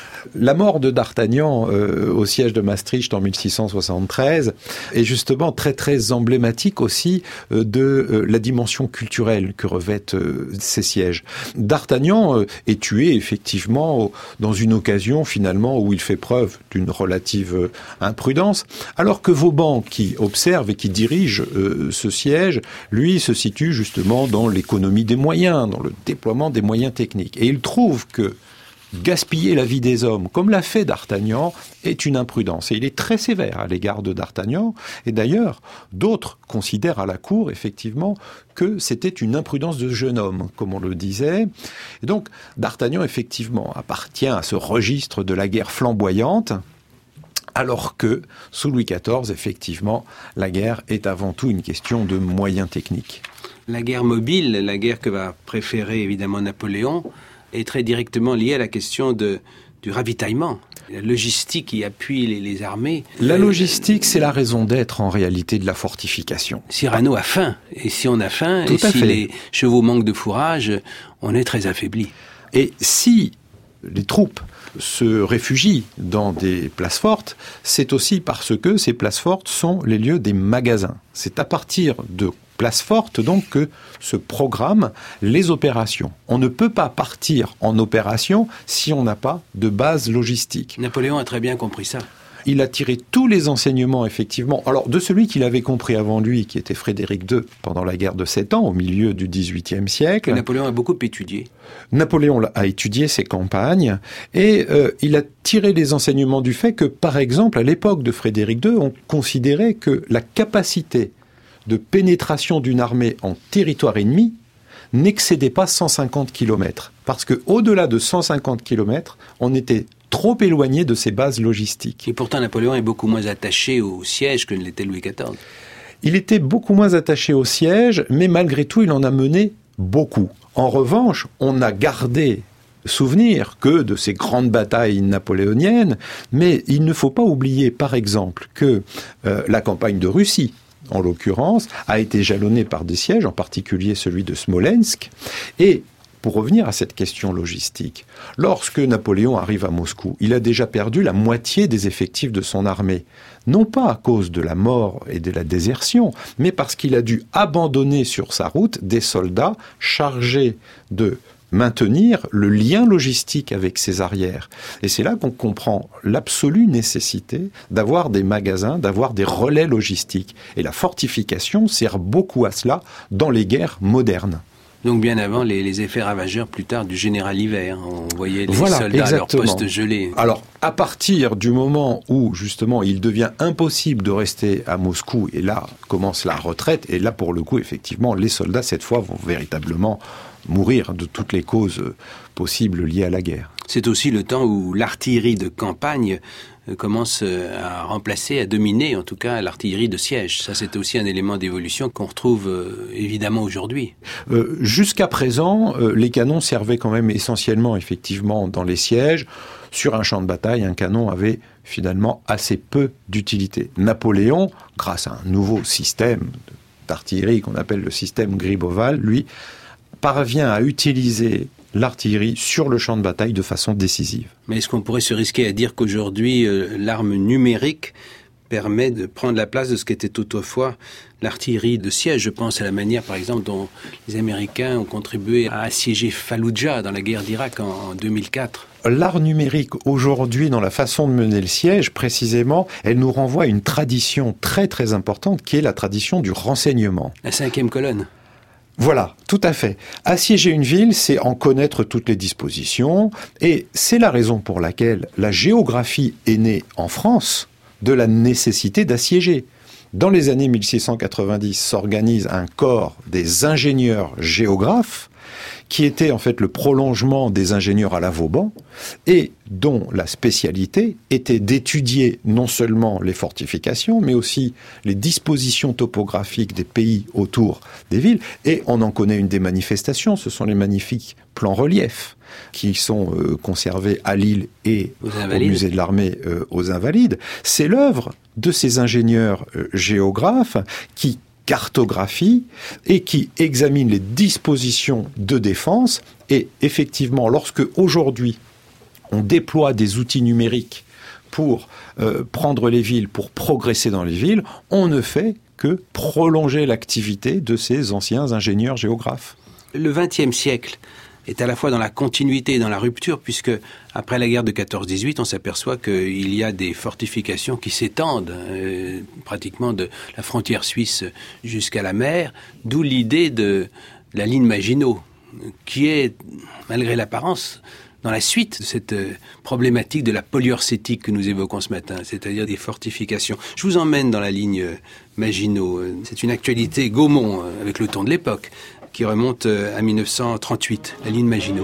La mort de D'Artagnan euh, au siège de Maastricht en mille six cent soixante-treize est justement très très emblématique aussi euh, de euh, la dimension culturelle que revêtent euh, ces sièges. D'Artagnan euh, est tué effectivement au, dans une occasion finalement où il fait preuve d'une relative euh, imprudence, alors que Vauban, qui observe et qui dirige euh, ce siège, lui se situe justement dans l'économie des moyens, dans le déploiement des moyens techniques. Et il trouve que gaspiller la vie des hommes, comme l'a fait D'Artagnan, est une imprudence. Et il est très sévère à l'égard de D'Artagnan. Et d'ailleurs, d'autres considèrent à la cour, effectivement, que c'était une imprudence de jeune homme, comme on le disait. Et donc, D'Artagnan, effectivement, appartient à ce registre de la guerre flamboyante, alors que, sous Louis quatorze, effectivement, la guerre est avant tout une question de moyens techniques. La guerre mobile, la guerre que va préférer évidemment Napoléon, est très directement liée à la question de, du ravitaillement. La logistique qui appuie les, les armées. La logistique, c'est la raison d'être en réalité de la fortification. Cyrano a faim, et si on a faim, Tout et à si fait. les chevaux manquent de fourrage, on est très affaibli. Et si les troupes se réfugient dans des places fortes, c'est aussi parce que ces places fortes sont les lieux des magasins. C'est à partir de places fortes donc que se programment les opérations. On ne peut pas partir en opération si on n'a pas de base logistique. Napoléon a très bien compris ça. Il a tiré tous les enseignements, effectivement, alors de celui qu'il avait compris avant lui, qui était Frédéric deux, pendant la guerre de Sept Ans, au milieu du dix-huitième siècle. Que Napoléon a beaucoup étudié. Napoléon a étudié ses campagnes, et euh, il a tiré les enseignements du fait que, par exemple, à l'époque de Frédéric deux, on considérait que la capacité de pénétration d'une armée en territoire ennemi n'excédait pas cent cinquante kilomètres. Parce qu'au-delà de cent cinquante kilomètres, on était trop éloigné de ses bases logistiques. Et pourtant, Napoléon est beaucoup moins attaché au siège que ne l'était Louis quatorze. Il était beaucoup moins attaché au siège, mais malgré tout, il en a mené beaucoup. En revanche, on a gardé souvenir que de ces grandes batailles napoléoniennes, mais il ne faut pas oublier, par exemple, que euh, la campagne de Russie, en l'occurrence, a été jalonnée par des sièges, en particulier celui de Smolensk, et pour revenir à cette question logistique, lorsque Napoléon arrive à Moscou, il a déjà perdu la moitié des effectifs de son armée. Non pas à cause de la mort et de la désertion, mais parce qu'il a dû abandonner sur sa route des soldats chargés de maintenir le lien logistique avec ses arrières. Et c'est là qu'on comprend l'absolue nécessité d'avoir des magasins, d'avoir des relais logistiques. Et la fortification sert beaucoup à cela dans les guerres modernes. Donc bien avant les, les effets ravageurs plus tard du général Hiver. On voyait les voilà, soldats exactement. à leur poste gelé. Alors, à partir du moment où, justement, il devient impossible de rester à Moscou, et là commence la retraite, et là, pour le coup, effectivement, les soldats, cette fois, vont véritablement mourir de toutes les causes possibles liées à la guerre. C'est aussi le temps où l'artillerie de campagne commence à remplacer, à dominer en tout cas l'artillerie de siège. Ça, c'est aussi un élément d'évolution qu'on retrouve euh, évidemment aujourd'hui. Euh, jusqu'à présent, euh, les canons servaient quand même essentiellement, effectivement, dans les sièges. Sur un champ de bataille, un canon avait finalement assez peu d'utilité. Napoléon, grâce à un nouveau système d'artillerie qu'on appelle le système Griboval, lui, parvient à utiliser l'artillerie sur le champ de bataille de façon décisive. Mais est-ce qu'on pourrait se risquer à dire qu'aujourd'hui, euh, l'arme numérique permet de prendre la place de ce qu'était autrefois l'artillerie de siège? Je pense à la manière, par exemple, dont les Américains ont contribué à assiéger Falloujah dans la guerre d'Irak en, en deux mille quatre. L'art numérique, aujourd'hui, dans la façon de mener le siège, précisément, elle nous renvoie à une tradition très très importante qui est la tradition du renseignement. La cinquième colonne. Voilà, tout à fait. Assiéger une ville, c'est en connaître toutes les dispositions, et c'est la raison pour laquelle la géographie est née en France de la nécessité d'assiéger. Dans les années mille six cent quatre-vingt-dix, s'organise un corps des ingénieurs géographes, qui était en fait le prolongement des ingénieurs à la Vauban, et dont la spécialité était d'étudier non seulement les fortifications, mais aussi les dispositions topographiques des pays autour des villes. Et on en connaît une des manifestations, ce sont les magnifiques plans reliefs qui sont euh, conservés à Lille et au musée de l'armée euh, aux Invalides. C'est l'œuvre de ces ingénieurs euh, géographes qui cartographie et qui examine les dispositions de défense. Et effectivement, lorsque aujourd'hui on déploie des outils numériques pour euh, prendre les villes, pour progresser dans les villes, on ne fait que prolonger l'activité de ces anciens ingénieurs géographes. Le vingtième siècle est à la fois dans la continuité et dans la rupture, puisque après la guerre de quatorze dix-huit, on s'aperçoit qu'il y a des fortifications qui s'étendent euh, pratiquement de la frontière suisse jusqu'à la mer, d'où l'idée de la ligne Maginot, qui est, malgré l'apparence, dans la suite de cette euh, problématique de la polyurcétique que nous évoquons ce matin, c'est-à-dire des fortifications. Je vous emmène dans la ligne euh, Maginot. C'est une actualité Gaumont, euh, avec le ton de l'époque, qui remonte euh, à mille neuf cent trente-huit, la ligne Maginot.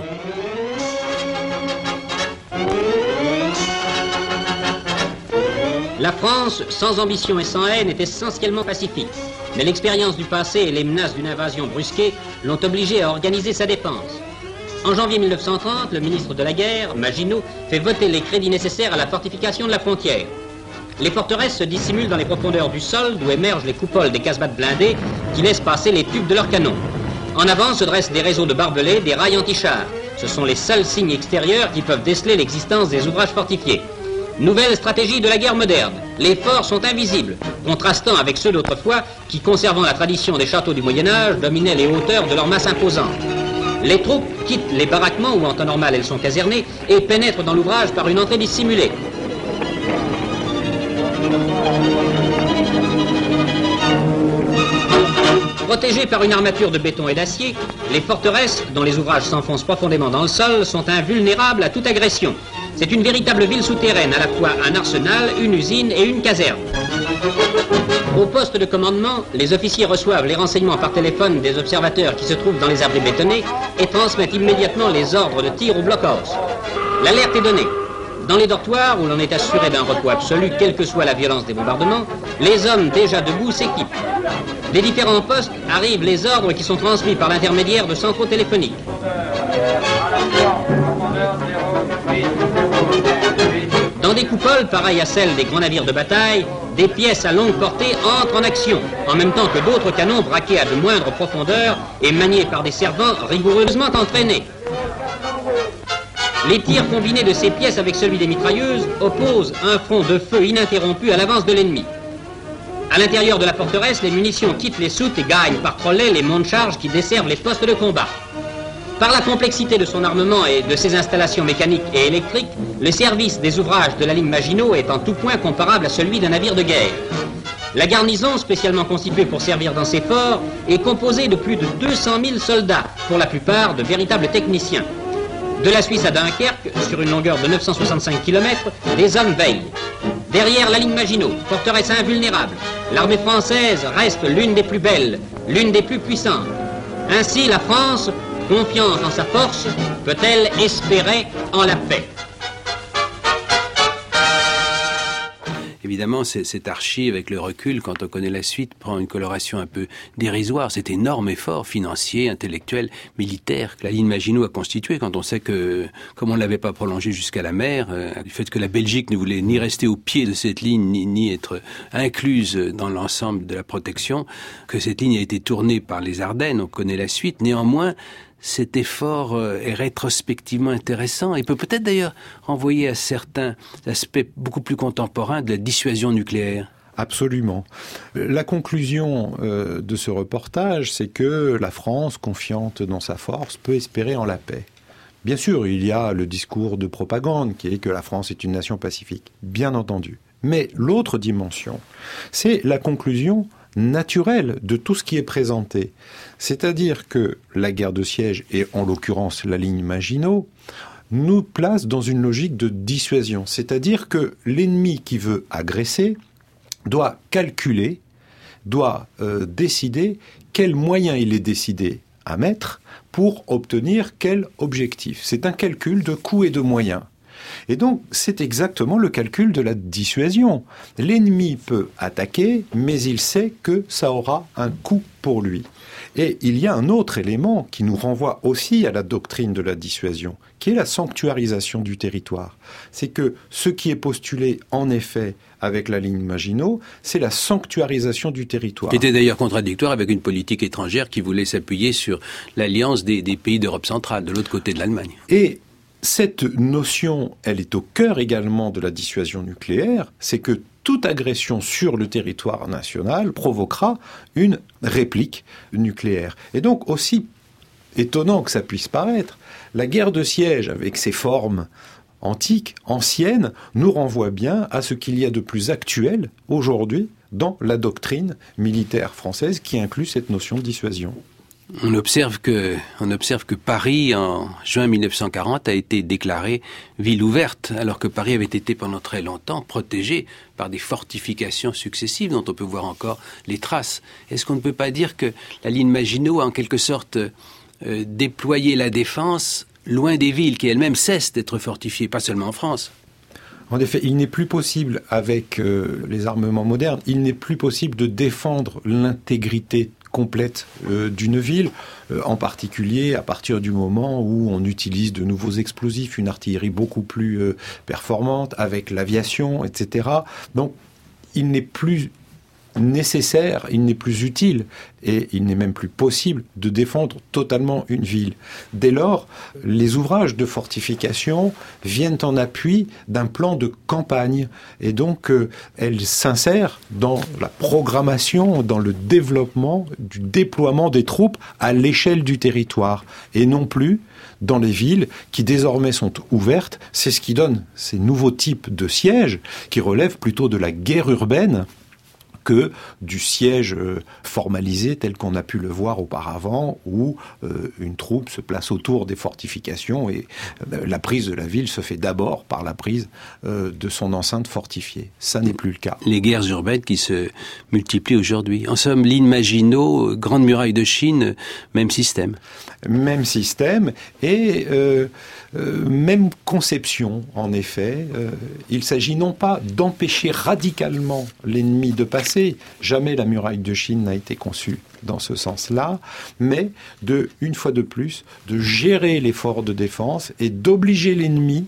La France, sans ambition et sans haine, est essentiellement pacifique. Mais l'expérience du passé et les menaces d'une invasion brusquée l'ont obligée à organiser sa défense. En janvier mille neuf cent trente, le ministre de la Guerre, Maginot, fait voter les crédits nécessaires à la fortification de la frontière. Les forteresses se dissimulent dans les profondeurs du sol, d'où émergent les coupoles des casemates blindées qui laissent passer les tubes de leurs canons. En avant se dressent des réseaux de barbelés, des rails anti-chars. Ce sont les seuls signes extérieurs qui peuvent déceler l'existence des ouvrages fortifiés. Nouvelle stratégie de la guerre moderne. Les forts sont invisibles, contrastant avec ceux d'autrefois qui, conservant la tradition des châteaux du Moyen-Âge, dominaient les hauteurs de leur masse imposante. Les troupes quittent les baraquements où en temps normal elles sont casernées et pénètrent dans l'ouvrage par une entrée dissimulée. Protégées par une armature de béton et d'acier, les forteresses, dont les ouvrages s'enfoncent profondément dans le sol, sont invulnérables à toute agression. C'est une véritable ville souterraine, à la fois un arsenal, une usine et une caserne. Au poste de commandement, les officiers reçoivent les renseignements par téléphone des observateurs qui se trouvent dans les abris bétonnés et transmettent immédiatement les ordres de tir au blockhaus. L'alerte est donnée. Dans les dortoirs, où l'on est assuré d'un repos absolu, quelle que soit la violence des bombardements, les hommes déjà debout s'équipent. Des différents postes arrivent les ordres qui sont transmis par l'intermédiaire de centraux téléphoniques. Dans des coupoles pareilles à celles des grands navires de bataille, des pièces à longue portée entrent en action, en même temps que d'autres canons braqués à de moindres profondeurs et maniés par des servants rigoureusement entraînés. Les tirs combinés de ces pièces avec celui des mitrailleuses opposent un front de feu ininterrompu à l'avance de l'ennemi. À l'intérieur de la forteresse, les munitions quittent les soutes et gagnent par trollet les monts de charge qui desservent les postes de combat. Par la complexité de son armement et de ses installations mécaniques et électriques, le service des ouvrages de la ligne Maginot est en tout point comparable à celui d'un navire de guerre. La garnison, spécialement constituée pour servir dans ces forts, est composée de plus de deux cent mille soldats, pour la plupart de véritables techniciens. De la Suisse à Dunkerque, sur une longueur de neuf cent soixante-cinq kilomètres, des hommes veillent. Derrière la ligne Maginot, forteresse invulnérable, l'armée française reste l'une des plus belles, l'une des plus puissantes. Ainsi, la France, confiante en sa force, peut-elle espérer en la paix? Évidemment, cette archive, avec le recul, quand on connaît la suite, prend une coloration un peu dérisoire. Cet énorme effort financier, intellectuel, militaire que la ligne Maginot a constitué, quand on sait que, comme on ne l'avait pas prolongée jusqu'à la mer, euh, du fait que la Belgique ne voulait ni rester au pied de cette ligne, ni, ni être incluse dans l'ensemble de la protection, que cette ligne a été tournée par les Ardennes, on connaît la suite. Néanmoins, cet effort est rétrospectivement intéressant et peut peut-être d'ailleurs renvoyer à certains aspects beaucoup plus contemporains de la dissuasion nucléaire. Absolument. La conclusion euh, de ce reportage, c'est que la France, confiante dans sa force, peut espérer en la paix. Bien sûr, il y a le discours de propagande qui est que la France est une nation pacifique, bien entendu. Mais l'autre dimension, c'est la conclusion naturelle de tout ce qui est présenté. C'est-à-dire que la guerre de siège, et en l'occurrence la ligne Maginot, nous place dans une logique de dissuasion. C'est-à-dire que l'ennemi qui veut agresser doit calculer, doit euh, décider quels moyens il est décidé à mettre pour obtenir quel objectif. C'est un calcul de coûts et de moyens. Et donc, c'est exactement le calcul de la dissuasion. L'ennemi peut attaquer, mais il sait que ça aura un coût pour lui. Et il y a un autre élément qui nous renvoie aussi à la doctrine de la dissuasion, qui est la sanctuarisation du territoire. C'est que ce qui est postulé, en effet, avec la ligne Maginot, c'est la sanctuarisation du territoire. Qui était d'ailleurs contradictoire avec une politique étrangère qui voulait s'appuyer sur l'alliance des, des pays d'Europe centrale, de l'autre côté de l'Allemagne. Et cette notion, elle est au cœur également de la dissuasion nucléaire, c'est que toute agression sur le territoire national provoquera une réplique nucléaire. Et donc, aussi étonnant que ça puisse paraître, la guerre de siège, avec ses formes antiques, anciennes, nous renvoie bien à ce qu'il y a de plus actuel aujourd'hui dans la doctrine militaire française qui inclut cette notion de dissuasion. On observe que, on observe que Paris, en juin mille neuf cent quarante, a été déclarée ville ouverte, alors que Paris avait été pendant très longtemps protégé par des fortifications successives dont on peut voir encore les traces. Est-ce qu'on ne peut pas dire que la ligne Maginot a en quelque sorte euh, déployé la défense loin des villes qui elles-mêmes cessent d'être fortifiées, pas seulement en France ? En effet, il n'est plus possible, avec euh, les armements modernes, il n'est plus possible de défendre l'intégrité complète euh, d'une ville, euh, en particulier à partir du moment où on utilise de nouveaux explosifs, une artillerie beaucoup plus euh, performante, avec l'aviation, et cetera. Donc, il n'est plus nécessaire, il n'est plus utile et il n'est même plus possible de défendre totalement une ville. Dès lors, les ouvrages de fortification viennent en appui d'un plan de campagne et donc euh, elles s'insèrent dans la programmation, dans le développement du déploiement des troupes à l'échelle du territoire et non plus dans les villes qui désormais sont ouvertes. C'est ce qui donne ces nouveaux types de sièges qui relèvent plutôt de la guerre urbaine que du siège euh, formalisé tel qu'on a pu le voir auparavant, où euh, une troupe se place autour des fortifications et euh, la prise de la ville se fait d'abord par la prise euh, de son enceinte fortifiée. Ça n'est plus le cas. Les guerres urbaines qui se multiplient aujourd'hui. En somme, ligne Maginot, Grande Muraille de Chine, même système. Même système et euh, euh, même conception, en effet. Euh, il s'agit non pas d'empêcher radicalement l'ennemi de passer, jamais la muraille de Chine n'a été conçue dans ce sens-là, mais de, une fois de plus, de gérer l'effort de défense et d'obliger l'ennemi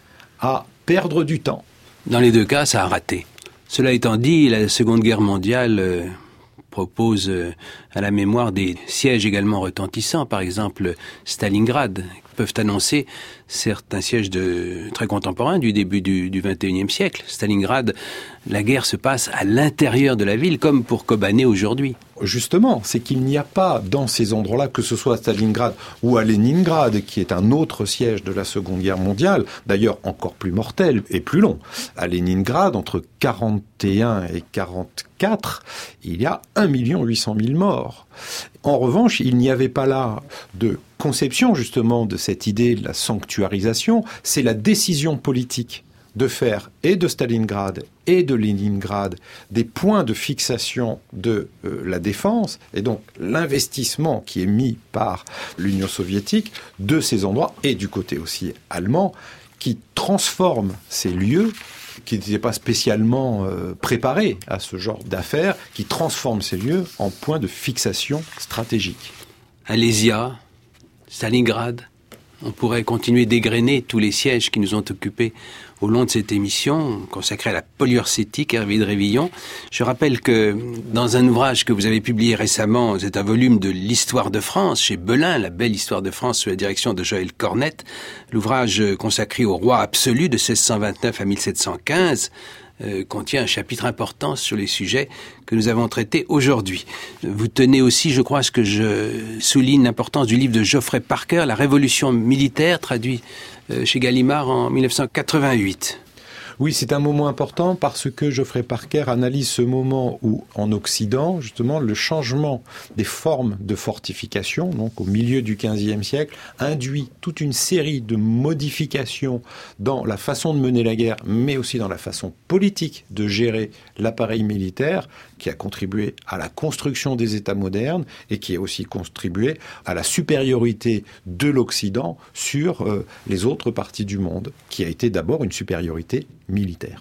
à perdre du temps. Dans les deux cas, ça a raté. Cela étant dit, la Seconde Guerre mondiale euh, propose euh, à la mémoire des sièges également retentissants, par exemple Stalingrad, peuvent annoncer certains sièges de, très contemporains du début du, du vingt et unième siècle. Stalingrad, la guerre se passe à l'intérieur de la ville, comme pour Kobané aujourd'hui. Justement, c'est qu'il n'y a pas dans ces endroits-là, que ce soit à Stalingrad ou à Leningrad, qui est un autre siège de la Seconde Guerre mondiale, d'ailleurs encore plus mortel et plus long. À Leningrad, entre quarante et un et quarante-quatre, il y a un million huit cent mille morts. En revanche, il n'y avait pas là de conception justement de cette idée de la sanctuarisation, c'est la décision politique de faire et de Stalingrad et de Leningrad des points de fixation de euh, la défense, et donc l'investissement qui est mis par l'Union soviétique de ces endroits, et du côté aussi allemand, qui transforme ces lieux qui n'étaient pas spécialement euh, préparés à ce genre d'affaires, qui transforme ces lieux en points de fixation stratégique. Alésia, Stalingrad, on pourrait continuer d'égrener tous les sièges qui nous ont occupés au long de cette émission consacrée à la polyurcétique, Hervé de Révillon. Je rappelle que dans un ouvrage que vous avez publié récemment, c'est un volume de l'histoire de France chez Belin, la belle histoire de France sous la direction de Joël Cornette, l'ouvrage consacré au roi absolu de seize cent vingt-neuf à mille sept cent quinze, Euh, contient un chapitre important sur les sujets que nous avons traités aujourd'hui. Vous tenez aussi, je crois, à ce que je souligne l'importance du livre de Geoffrey Parker, La Révolution militaire, traduit euh, chez Gallimard en mille neuf cent quatre-vingt-huit. Oui, c'est un moment important parce que Geoffrey Parker analyse ce moment où, en Occident, justement, le changement des formes de fortification, donc au milieu du quinzième siècle, induit toute une série de modifications dans la façon de mener la guerre, mais aussi dans la façon politique de gérer l'appareil militaire, qui a contribué à la construction des États modernes et qui a aussi contribué à la supériorité de l'Occident sur euh, les autres parties du monde, qui a été d'abord une supériorité militaire.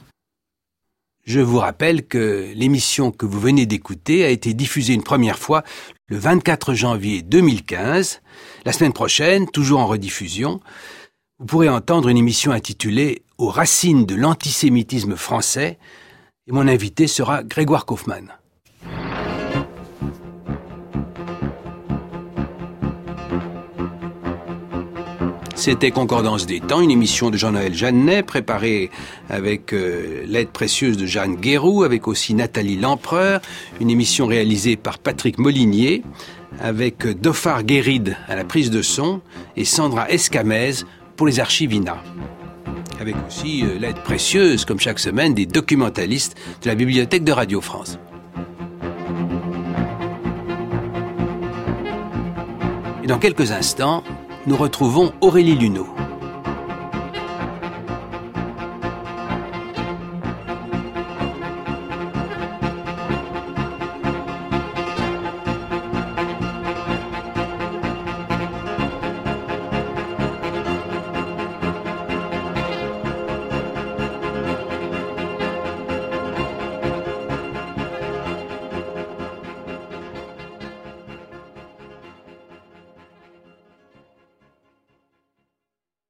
Je vous rappelle que l'émission que vous venez d'écouter a été diffusée une première fois le vingt-quatre janvier deux mille quinze. La semaine prochaine, toujours en rediffusion, vous pourrez entendre une émission intitulée « Aux racines de l'antisémitisme français » et mon invité sera Grégoire Kaufmann. C'était Concordance des temps, une émission de Jean-Noël Jeannet, préparée avec euh, l'aide précieuse de Jeanne Guéroux, avec aussi Nathalie Lempereur, une émission réalisée par Patrick Molinier, avec Dofar Guéride à la prise de son et Sandra Escamez pour les archives I N A. Avec aussi euh, l'aide précieuse, comme chaque semaine, des documentalistes de la Bibliothèque de Radio France. Et dans quelques instants, nous retrouvons Aurélie Luneau.